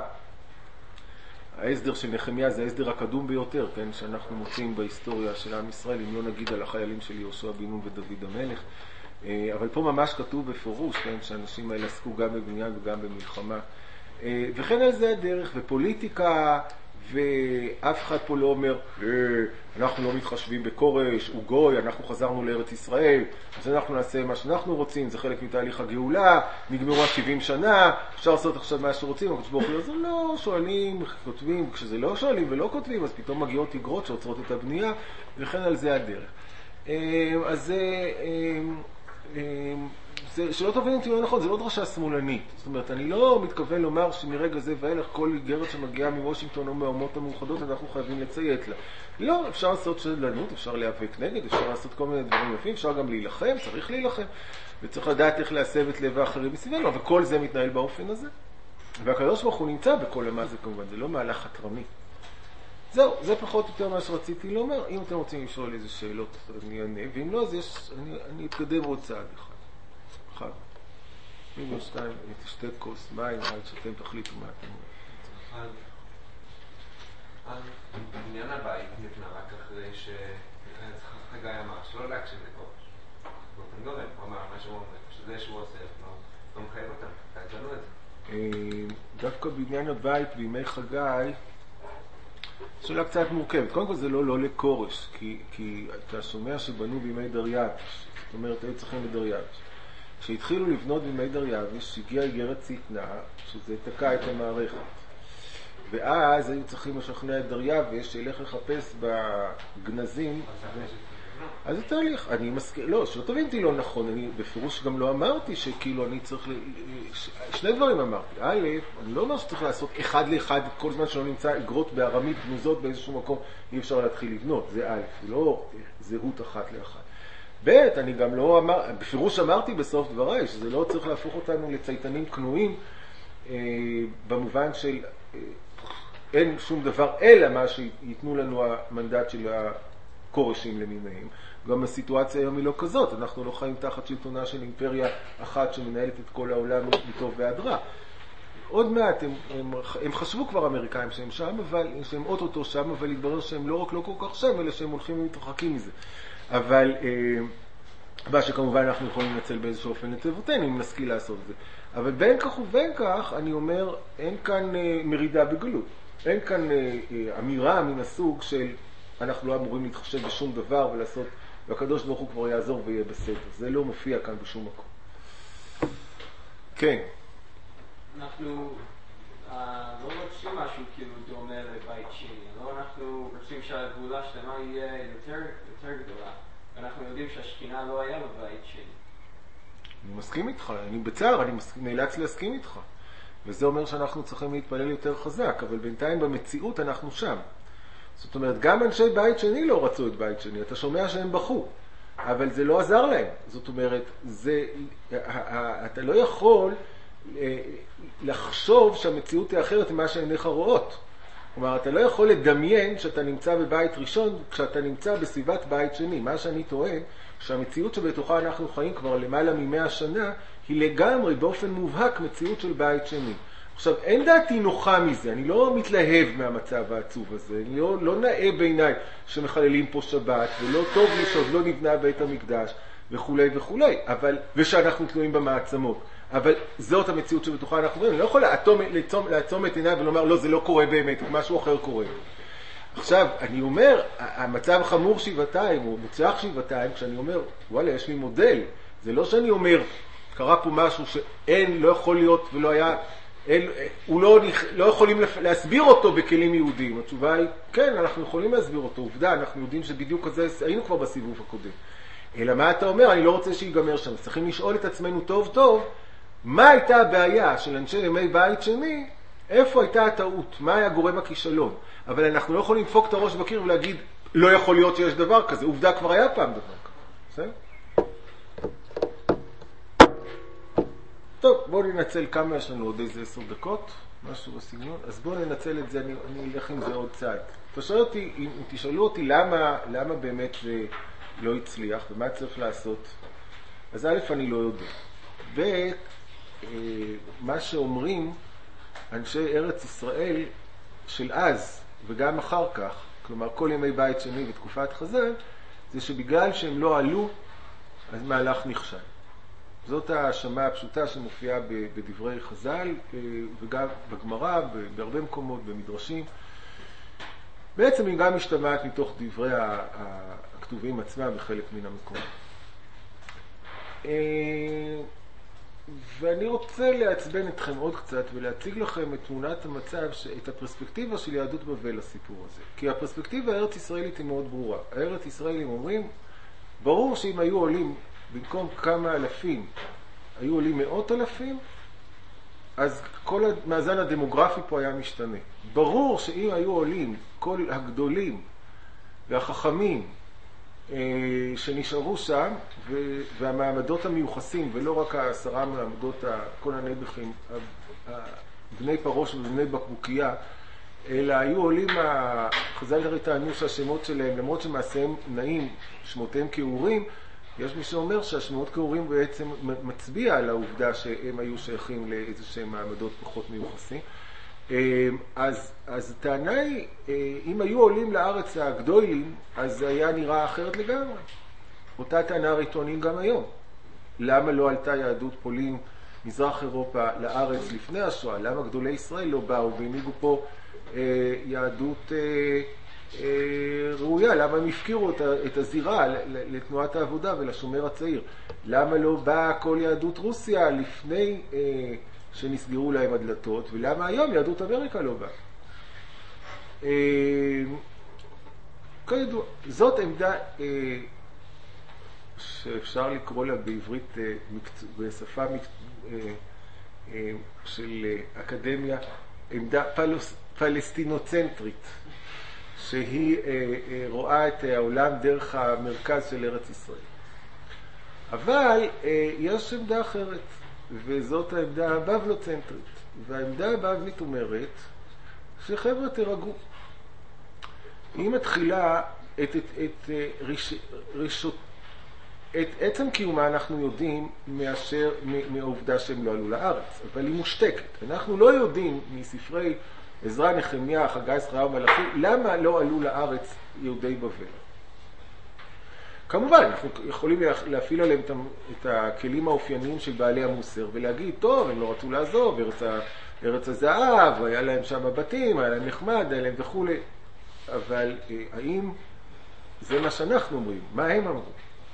ההסדר של נחמיה זה ההסדר הקדום ביותר, כן, שאנחנו מוצאים בהיסטוריה של עם ישראל, אם לא נגיד על החיילים של יהושע בן נון ודוד המלך. אבל פה ממש כתוב בפירוש, כן, שהאנשים האלה עסקו גם בבניין וגם במלחמה. וכן על זה הדרך, ופוליטיקה, ואף אחד פה לא אומר, אנחנו לא מתחשבים בקורש, הוא גוי, אנחנו חזרנו לארץ ישראל, אז אנחנו נעשה מה שאנחנו רוצים, זה חלק מתהליך הגאולה, נגמרו שבעים שנה, אפשר לעשות עכשיו מה שרוצים, אבל כשבוך אז לא שואלים, כותבים, כשזה לא שואלים ולא כותבים, אז פתאום מגיעות תגרות שעוצרות את הבנייה, וכן על זה הדרך. אז זה... זה, שלא תבין אותי לא נכון, זה לא דרשה שמאלנית. זאת אומרת, אני לא מתכוון לומר שמרגע זה ואילך כל גרת שמגיעה מוושינגטון או מהאומות המאוחדות אנחנו חייבים לציית לה. לא, אפשר לעשות שדלנות, אפשר להיאבק נגד, אפשר לעשות כל מיני דברים יפים, אפשר גם להילחם, צריך להילחם, וצריך לדעת איך להסב את לב האחרים מסביבנו, אבל כל זה מתנהל באופן הזה. והקדוש ברוך הוא נמצא בכל מה זה כמובן, זה לא מהלך חתרני. זהו, זה פחות או יותר מה שרציתי לומר. אם אתם רוצים לשאול איזה שאלות, אני אענה, ואם לא, אז יש, אני, אני אתקדם עוד צעד אחד. אחד. אם יש שתיים, אני תשתה כוס מים, עד שאתם תחליטו מה אתם אומרים. אז עניין הבית נבנה רק אחרי שחגי אמר, שלא להקשיב לקורש. באופן גורם, הוא אמר מה שהוא אומר, שזה שהוא עושה, לא מחייב אותם, תעזנו את זה. דווקא בעניין הבית בימי חגי, שאלה קצת מורכבת. קודם כל זה לא לא לקורש, כי, כי אתה שומע שבנו בימי דריווש, זאת אומרת, היו צריכים בדריווש. כשהתחילו לבנות בימי דריווש, הגיעה איגרת שטנה, שזה תקע את המערכת. ואז היו צריכים לשכנע את דריווש, שילך לחפש בגנזים. אז זה תהליך, אני מסכים, לא, שלא תבין אותי לא נכון, אני בפירוש גם לא אמרתי שכאילו אני צריך, שני דברים אמרתי. א', אני לא אומר שצריך לעשות אחד לאחד, כל זמן שלא נמצא אגרות בארמית גנוזות באיזשהו מקום, אי אפשר להתחיל לבנות, זה א', זה לא זהות אחת לאחת. ב', אני גם לא אמר, בפירוש אמרתי בסוף דבריי, שזה לא צריך להפוך אותנו לצייתנים כנועים, אה, במובן של אה, אין שום דבר אלא מה שיתנו לנו המנדט של הקורשים למיניהם. גם הסיטואציה היום היא לא כזאת, אנחנו לא חיים תחת שלטונה של אימפריה אחת שמנהלת את כל העולם מטוב ועד רע. עוד מעט הם, הם, הם חשבו כבר אמריקאים שהם שם, אבל שהם אוטוטו שם, אבל התברר שהם לא רק לא כל כך שם, אלא שהם הולכים ומתרחקים מזה. אבל אה, מה שכמובן אנחנו יכולים לנצל באיזשהו אופן לטובתנו, אם נשכיל לעשות את זה. אבל בין כך ובין כך, אני אומר, אין כאן אה, מרידה בגלות. אין כאן אה, אה, אמירה מן הסוג של אנחנו לא אמורים להתחשב בשום דבר ולעשות, והקדוש ברוך הוא כבר יעזור ויהיה בסדר. זה לא מופיע כאן בשום מקום. כן. אנחנו אה, לא רוצים משהו כאילו דומה לבית שני. לא אנחנו רוצים שהגאולה שלמה יהיה יותר, יותר גדולה. ואנחנו יודעים שהשכינה לא היה בבית שני. אני מסכים איתך, אני בצער, אני מסכים, נאלץ להסכים איתך. וזה אומר שאנחנו צריכים להתפלל יותר חזק, אבל בינתיים במציאות אנחנו שם. זאת אומרת, גם אנשי בית שני לא רצו את בית שני, אתה שומע שהם בחו, אבל זה לא עזר להם. זאת אומרת, זה, אתה לא יכול לחשוב שהמציאות היא אחרת ממה שעיניך רואות. כלומר, אתה לא יכול לדמיין שאתה נמצא בבית ראשון כשאתה נמצא בסביבת בית שני. מה שאני טוען, שהמציאות שבתוכה אנחנו חיים כבר למעלה ממאה שנה, היא לגמרי באופן מובהק מציאות של בית שני. עכשיו, אין דעתי נוחה מזה, אני לא מתלהב מהמצב העצוב הזה, אני לא, לא נאה בעיניי שמחללים פה שבת, ולא טוב לי שעוד לא נבנה בית המקדש, וכו' וכו', אבל, ושאנחנו תלויים במעצמות. אבל זאת המציאות שבתוכה אנחנו רואים, אני לא יכול לעצום, לעצום, לעצום את עיניי ולומר, לא, זה לא קורה באמת, משהו אחר קורה. עכשיו, אני אומר, המצב חמור שבעתיים, או מוצלח שבעתיים, כשאני אומר, וואלה, יש לי מודל, זה לא שאני אומר, קרה פה משהו שאין, לא יכול להיות ולא היה, אין, הוא לא, לא יכולים להסביר אותו בכלים יהודיים. התשובה היא, כן, אנחנו יכולים להסביר אותו. עובדה, אנחנו יודעים שבדיוק כזה היינו כבר בסיבוב הקודם. אלא מה אתה אומר? אני לא רוצה שיגמר שם. צריכים לשאול את עצמנו טוב טוב, מה הייתה הבעיה של אנשי ימי בית שני? איפה הייתה הטעות? מה היה גורם הכישלון? אבל אנחנו לא יכולים לדפוק את הראש בקיר ולהגיד, לא יכול להיות שיש דבר כזה. עובדה, כבר היה פעם דבר כזה. בסדר? טוב, בואו ננצל כמה, יש לנו עוד איזה עשר דקות, משהו בסגנון. אז בואו ננצל את זה, אני, אני אלך עם זה עוד צעד. תשאלו אותי, אם תשאלו אותי למה, למה באמת זה לא הצליח ומה צריך לעשות, אז א', אני לא יודע. ב', מה שאומרים אנשי ארץ ישראל של אז וגם אחר כך, כלומר כל ימי בית שני בתקופת חז"ל, זה שבגלל שהם לא עלו, אז מהלך נכשל. זאת ההאשמה הפשוטה שמופיעה בדברי חז"ל וגם בגמרא, בהרבה מקומות, במדרשים. בעצם היא גם משתמעת מתוך דברי הכתובים עצמם בחלק מן המקומות. ואני רוצה לעצבן אתכם עוד קצת ולהציג לכם את תמונת המצב, את הפרספקטיבה של יהדות בבל לסיפור הזה. כי הפרספקטיבה הארץ ישראלית היא מאוד ברורה. הארץ ישראלים אומרים, ברור שאם היו עולים במקום כמה אלפים, היו עולים מאות אלפים, אז כל המאזן הדמוגרפי פה היה משתנה. ברור שאם היו עולים כל הגדולים והחכמים אה, שנשארו שם, ו- והמעמדות המיוחסים, ולא רק העשרה מעמדות, כל הנדחים, בני פרוש ובני בקבוקיה, אלא היו עולים, חז"ל הרי טענו שהשמות שלהם, למרות שמעשיהם נעים, שמותיהם כאורים, יש מי שאומר שהשמות כאורים בעצם מצביע על העובדה שהם היו שייכים לאיזה שהם מעמדות פחות מיוחסים. אז, אז הטענה היא, אם היו עולים לארץ הגדולים, אז זה היה נראה אחרת לגמרי. אותה טענה הרי טוענים גם היום. למה לא עלתה יהדות פולין מזרח אירופה לארץ לפני השואה? למה גדולי ישראל לא באו והנהיגו פה אה, יהדות אה, אה, ראויה? למה הם הפקירו את, את הזירה לתנועת העבודה ולשומר הצעיר? למה לא באה כל יהדות רוסיה לפני אה, שנסגרו להם הדלתות? ולמה היום יהדות אמריקה לא באה? אה, כידוע, זאת עמדה אה, שאפשר לקרוא לה בעברית אה, מקצוע, בשפה מקצוע, אה, אה, של אה, אקדמיה, עמדה פלוס, פלסטינוצנטרית, שהיא אה, אה, רואה את העולם דרך המרכז של ארץ ישראל. אבל אה, יש עמדה אחרת, וזאת העמדה הבבלוצנטרית. והעמדה הבבלית אומרת שחבר'ה תרגעו. היא מתחילה את, את, את, ריש, רישות, את עצם קיומה אנחנו יודעים מאשר, מהעובדה שהם לא עלו לארץ, אבל היא מושתקת. אנחנו לא יודעים מספרי עזרא, נחמיה, חגי, זכריה ומלאכי, למה לא עלו לארץ יהודי בבל. כמובן, אנחנו יכולים להפעיל עליהם את הכלים האופייניים של בעלי המוסר ולהגיד, טוב, הם לא רצו לעזוב, ארץ, ארץ הזהב, היה להם שם בתים, היה להם נחמד, היה להם וכו'. אבל האם זה מה שאנחנו אומרים? מה הם אמרו?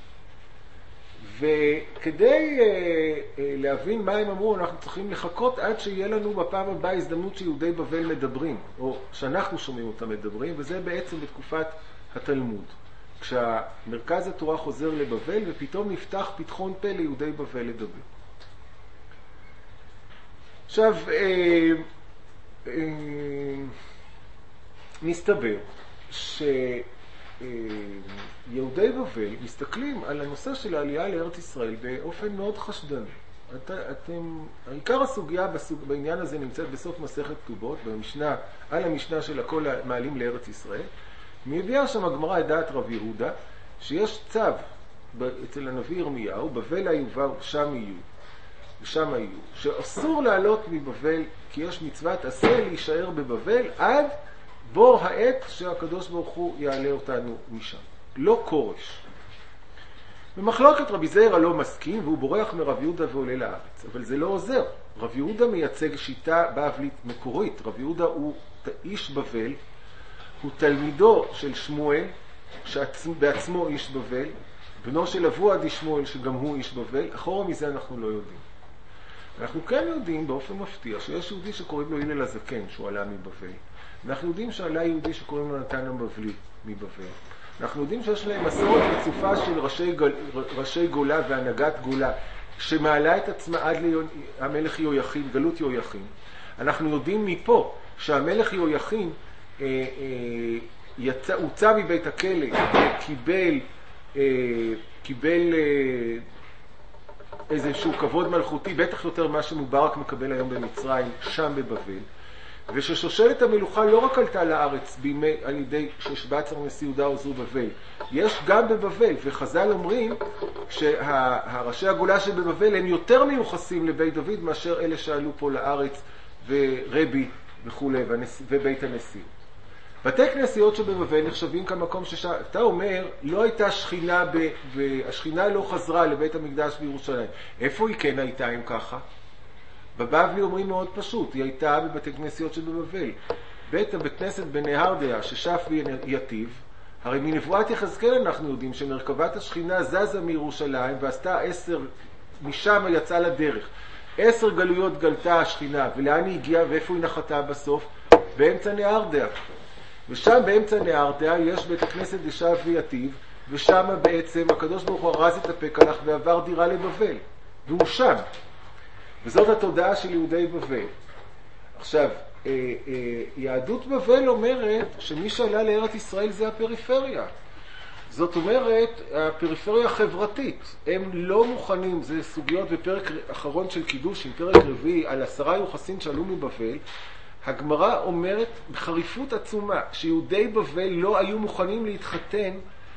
וכדי להבין מה הם אמרו, אנחנו צריכים לחכות עד שיהיה לנו בפעם הבאה הזדמנות שיהודי בבל מדברים, או שאנחנו שומעים אותם מדברים, וזה בעצם בתקופת התלמוד. כשהמרכז התורה חוזר לבבל, ופתאום נפתח פתחון פה ליהודי בבל לדבר. עכשיו, אה, אה, מסתבר שיהודי בבל מסתכלים על הנושא של העלייה לארץ ישראל באופן מאוד חשדני. את, אתם, העיקר הסוגיה בסוג, בעניין הזה נמצאת בסוף מסכת כתובות, במשנה, על המשנה של הכל מעלים לארץ ישראל. מביאה שם הגמרא את דעת רב יהודה, שיש צו אצל הנביא ירמיהו, בבל היובא שם יהיו, ושם יהיו, שאסור לעלות מבבל, כי יש מצוות עשה להישאר בבבל עד בוא העת שהקדוש ברוך הוא יעלה אותנו משם. לא קורש. במחלוקת רבי זעירא לא מסכים, והוא בורח מרב יהודה ועולה לארץ. אבל זה לא עוזר. רב יהודה מייצג שיטה בבלית מקורית. רב יהודה הוא איש בבל, הוא תלמידו של שמואל, שבעצמו איש בבל, בנו של אבוה די שמואל, שגם הוא איש בבל. אחורה מזה אנחנו לא יודעים. אנחנו כן יודעים באופן מפתיע שיש יהודי שקוראים לו הלל הזקן, שהוא עלה מבבל. אנחנו יודעים שעלה יהודי שקוראים לו נתן הבבלי מבבל. אנחנו יודעים שיש להם מסורת רצופה של ראשי, גול, ראשי גולה והנהגת גולה, שמעלה את עצמה עד למלך יהויכין, גלות יהויכין. אנחנו יודעים מפה שהמלך יהויכין אה, אה, יצא, הוצא מבית הכלא, קיבל, אה, קיבל אה, איזשהו כבוד מלכותי, בטח יותר מה שמובארק מקבל היום במצרים, שם בבבל. וששושלת המלוכה לא רק עלתה לארץ בימי, על ידי ששבצר נשיא יהודה עוזרו בבל, יש גם בבבל, וחז"ל אומרים שהראשי הגולה שבבבל הם יותר מיוחסים לבית דוד מאשר אלה שעלו פה לארץ ורבי וכו' ובית הנשיא. בתי כנסיות שבבבל נחשבים כמקום שאתה אומר לא הייתה שכינה, ב... והשכינה לא חזרה לבית המקדש בירושלים. איפה היא כן הייתה אם ככה? בבבלי אומרים מאוד פשוט, היא הייתה בבתי כנסיות שבבבל. בית הבית כנסת בנהרדיה ששף ויתיב, הרי מנבואת יחזקאל אנחנו יודעים שמרכבת השכינה זזה מירושלים ועשתה עשר, משם יצאה לדרך. עשר גלויות גלתה השכינה, ולאן היא הגיעה ואיפה היא נחתה בסוף? באמצע נהרדיה. ושם באמצע נהרדיה יש בית הכנסת דשף ויתיב, ושם בעצם הקדוש ברוך הוא ארז את הפקלח ועבר דירה לבבל. והוא שם. וזאת התודעה של יהודי בבל. עכשיו, אה, אה, יהדות בבל אומרת שמי שעלה לארץ ישראל זה הפריפריה. זאת אומרת, הפריפריה החברתית. הם לא מוכנים, זה סוגיות בפרק אחרון של קידוש, עם פרק רביעי, על עשרה יוחסין שעלו מבבל. הגמרא אומרת בחריפות עצומה שיהודי בבל לא היו מוכנים להתחתן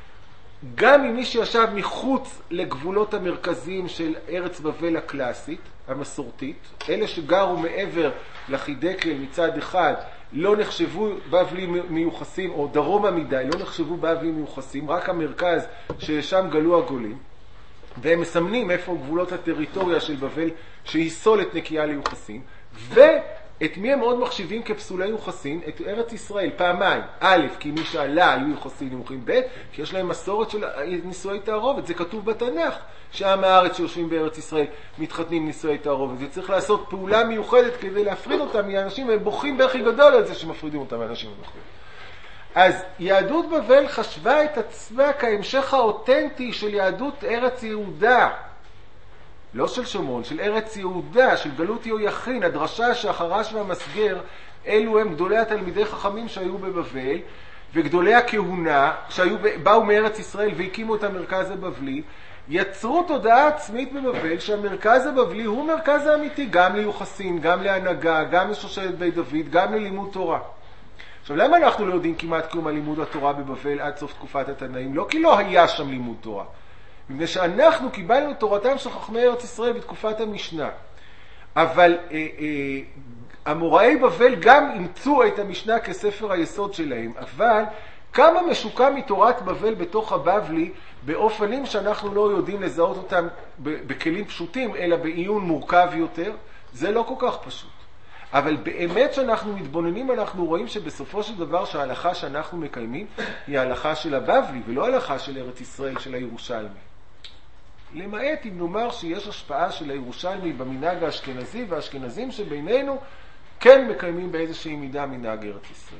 גם עם מי שישב מחוץ לגבולות המרכזיים של ארץ בבל הקלאסית, המסורתית. אלה שגרו מעבר לחידקל מצד אחד לא נחשבו בבלים מיוחסים, או דרומה מדי, לא נחשבו בבלים מיוחסים, רק המרכז ששם גלו הגולים. והם מסמנים איפה גבולות הטריטוריה של בבל שהיא סולת נקייה ליוחסין, ואת מי הם מאוד מחשיבים כפסולי יוחסין? את ארץ ישראל, פעמיים. א', כי מי שעלה היו יוחסין נמוכים, ב', כי יש להם מסורת של נישואי תערובת, זה כתוב בתנ"ך, שהעם הארץ שיושבים בארץ ישראל מתחתנים נישואי תערובת, זה צריך לעשות פעולה מיוחדת כדי להפריד אותם מאנשים, והם בוכים בכי גדול על זה שמפרידים אותם מאנשים מבחוץ. אז יהדות בבל חשבה את עצמה כהמשך האותנטי של יהדות ארץ יהודה, לא של שומרון, של ארץ יהודה, של גלות יהויכין, הדרשה שהחרש והמסגר, אלו הם גדולי התלמידי חכמים שהיו בבבל, וגדולי הכהונה שהיו, באו מארץ ישראל והקימו את המרכז הבבלי, יצרו תודעה עצמית בבבל שהמרכז הבבלי הוא מרכז האמיתי, גם ליוחסין, גם להנהגה, גם לשושלת בית דוד, גם ללימוד תורה. עכשיו, למה אנחנו לא יודעים כמעט כלום על לימוד התורה בבבל עד סוף תקופת התנאים? לא כי לא היה שם לימוד תורה, מפני שאנחנו קיבלנו תורתם של חכמי ארץ ישראל בתקופת המשנה. אבל אה, אה, המוראי בבל גם אימצו את המשנה כספר היסוד שלהם, אבל כמה משוקע מתורת בבל בתוך הבבלי באופנים שאנחנו לא יודעים לזהות אותם בכלים פשוטים, אלא בעיון מורכב יותר, זה לא כל כך פשוט. אבל באמת שאנחנו מתבוננים, אנחנו רואים שבסופו של דבר שההלכה שאנחנו מקיימים היא ההלכה של הבבלי, ולא ההלכה של ארץ ישראל, של הירושלמי. למעט אם נאמר שיש השפעה של הירושלמי במנהג האשכנזי, והאשכנזים שבינינו כן מקיימים באיזושהי מידה מנהג ארץ ישראל.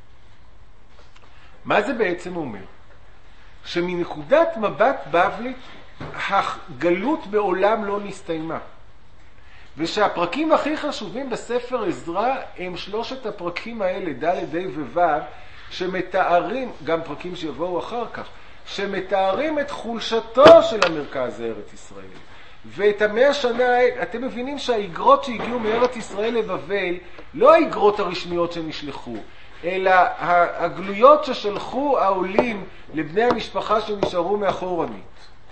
מה זה בעצם אומר? שמנקודת מבט בבלית, הגלות בעולם לא נסתיימה. ושהפרקים הכי חשובים בספר עזרא הם שלושת הפרקים האלה, ד' ה' וו', שמתארים, גם פרקים שיבואו אחר כך, שמתארים את חולשתו של המרכז הארץ ישראלי. ואת המאה שנה, אתם מבינים שהאיגרות שהגיעו מארץ ישראל לבבל, לא האיגרות הרשמיות שנשלחו, אלא הגלויות ששלחו העולים לבני המשפחה שנשארו מאחורנית.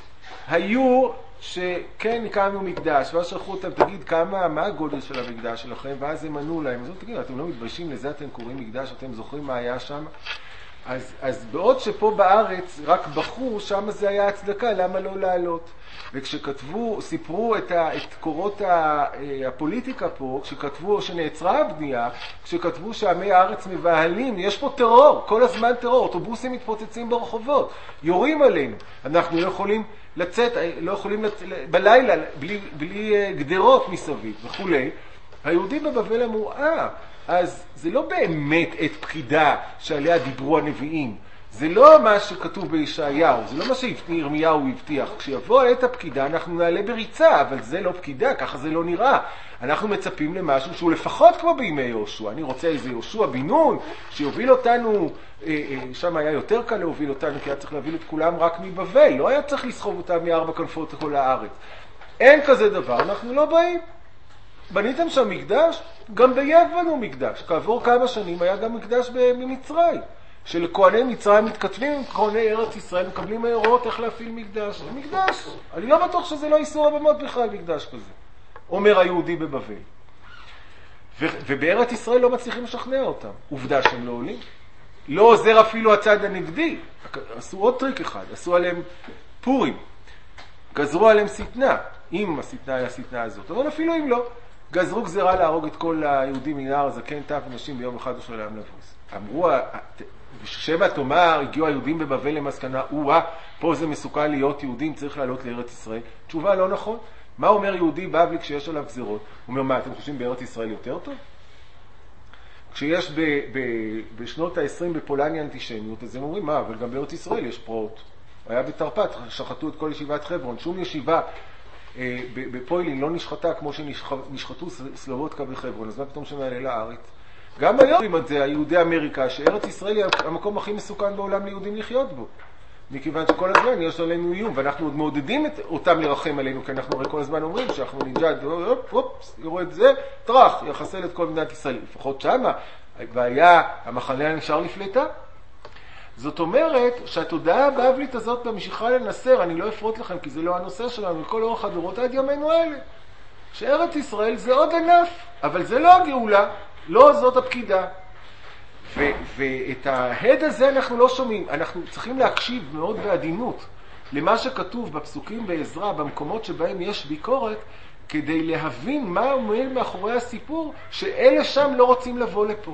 היו שכן הקמנו מקדש, ואז שלחו אותם, תגיד כמה, מה הגודל של המקדש שלכם, ואז הם ענו להם, אז תגיד, אתם לא מתביישים לזה, אתם קוראים מקדש, אתם זוכרים מה היה שם? אז, אז בעוד שפה בארץ רק בחרו, שם זה היה הצדקה, למה לא לעלות? וכשכתבו, סיפרו את, ה, את קורות ה, הפוליטיקה פה, כשכתבו שנעצרה הבנייה, כשכתבו שעמי הארץ מבהלים, יש פה טרור, כל הזמן טרור, אוטובוסים מתפוצצים ברחובות, יורים עלינו, אנחנו לא יכולים לצאת, לא יכולים לצאת, בלילה, בלי, בלי גדרות מסביב וכו'. היהודים בבבל אמרו, אה, אז זה לא באמת עת פקידה שעליה דיברו הנביאים. זה לא מה שכתוב בישעיהו, זה לא מה שירמיהו הבטיח. כשיבוא עת הפקידה אנחנו נעלה בריצה, אבל זה לא פקידה, ככה זה לא נראה. אנחנו מצפים למשהו שהוא לפחות כמו בימי יהושע. אני רוצה איזה יהושע בן נון שיוביל אותנו, שם היה יותר קל להוביל אותנו, כי היה צריך להוביל את כולם רק מבבל. לא היה צריך לסחוב אותם מארבע כנפות כל הארץ. אין כזה דבר, אנחנו לא באים. בניתם שם מקדש? גם בייב בנו מקדש. כעבור כמה שנים היה גם מקדש במצרים. שלכהני מצרים מתכתבים עם כהני ארץ ישראל, מקבלים הוראות איך להפעיל מקדש. מקדש. אני לא בטוח שזה לא איסור הבמות בכלל מקדש כזה. אומר היהודי בבבל. ו- ובארץ ישראל לא מצליחים לשכנע אותם. עובדה שהם לא עולים. לא עוזר אפילו הצד הנגדי. עשו עוד טריק אחד. עשו עליהם פורים. גזרו עליהם סתנה. אם הסתנה היא הסתנה הזאת. אבל אפילו אם לא. גזרו גזרה להרוג את כל היהודים מנהר, זקן, טף, אנשים ביום אחד ושלם לבוס. אמרו, בשבע תאמר, הגיעו היהודים בבבל למסקנה, וואה, פה זה מסוכן להיות יהודים, צריך לעלות לארץ ישראל. תשובה לא נכון. מה אומר יהודי בבלי כשיש עליו גזירות? הוא אומר, מה, אתם חושבים בארץ ישראל יותר טוב? כשיש ב, ב, בשנות ה-עשרים בפולניה אנטישמיות, אז הם אומרים, מה, אבל גם בארץ ישראל יש פרעות. היה בתרפ"ט, שחטו את כל ישיבת חברון, שום ישיבה אה, בפוילין לא נשחטה כמו שנשחטו סלובודקה בחברון, אז מה פתאום שמעלה לארץ? גם היום עם זה, היהודי אמריקה, שארץ ישראל היא המקום הכי מסוכן בעולם ליהודים לחיות בו. מכיוון שכל הזמן יש עלינו איום, ואנחנו עוד מעודדים את, אותם לרחם עלינו, כי אנחנו הרי כל הזמן אומרים שאנחנו נג'ד, אופ, אופ, יורד זה, טרח, יחסל את כל מדינת ישראל. לפחות שמה, והיה, המחנה נשאר לפלטה. זאת אומרת שהתודעה הבבלית הזאת ממשיכה לנסר, אני לא אפרוט לכם כי זה לא הנושא שלנו, כל אורך הדורות עד ימינו האלה. שארץ ישראל זה עוד ענף, אבל זה לא הגאולה, לא זאת הפקידה. ו- ואת ההד הזה אנחנו לא שומעים, אנחנו צריכים להקשיב מאוד בעדינות למה שכתוב בפסוקים בעזרא, במקומות שבהם יש ביקורת, כדי להבין מה עומד מאחורי הסיפור, שאלה שם לא רוצים לבוא לפה.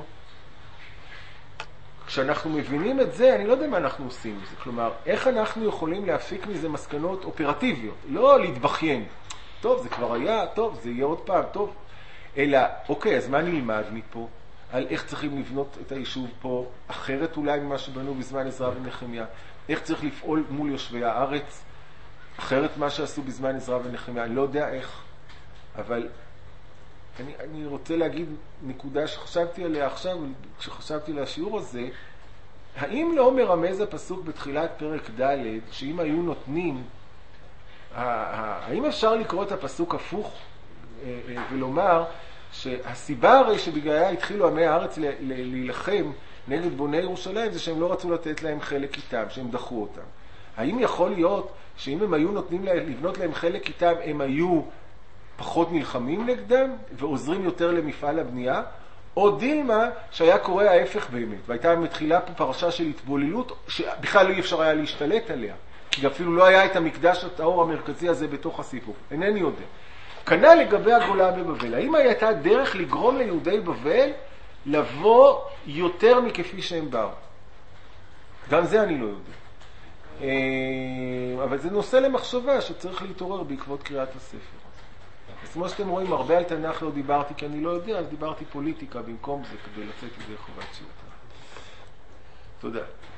כשאנחנו מבינים את זה, אני לא יודע מה אנחנו עושים בזה. כלומר, איך אנחנו יכולים להפיק מזה מסקנות אופרטיביות, לא להתבכיין. טוב, זה כבר היה, טוב, זה יהיה עוד פעם, טוב. אלא, אוקיי, אז מה נלמד מפה? על איך צריכים לבנות את היישוב פה, אחרת אולי ממה שבנו בזמן עזרא ונחמיה. איך צריך לפעול מול יושבי הארץ, אחרת מה שעשו בזמן עזרא ונחמיה. אני לא יודע איך, אבל אני, אני רוצה להגיד נקודה שחשבתי עליה עכשיו, כשחשבתי על השיעור הזה, האם לא מרמז הפסוק בתחילת פרק ד' שאם היו נותנים, האם אפשר לקרוא את הפסוק הפוך ולומר שהסיבה הרי שבגללה התחילו עמי הארץ להילחם נגד בוני ירושלים זה שהם לא רצו לתת להם חלק איתם, שהם דחו אותם. האם יכול להיות שאם הם היו נותנים לבנות להם חלק איתם, הם היו פחות נלחמים נגדם ועוזרים יותר למפעל הבנייה? או דילמה שהיה קורה ההפך באמת, והייתה מתחילה פה פרשה של התבוללות שבכלל לא אי אפשר היה להשתלט עליה, כי אפילו לא היה את המקדש הטהור המרכזי הזה בתוך הסיפור. אינני יודע. כנ"ל לגבי הגולה בבבל. האם הייתה דרך לגרום ליהודי בבל לבוא יותר מכפי שהם באו? גם זה אני לא יודע. אבל זה נושא למחשבה שצריך להתעורר בעקבות קריאת הספר. אז כמו שאתם רואים, הרבה על תנ"ך לא דיברתי כי אני לא יודע, אז דיברתי פוליטיקה במקום זה כדי לצאת ידי חובת שיעור. תודה.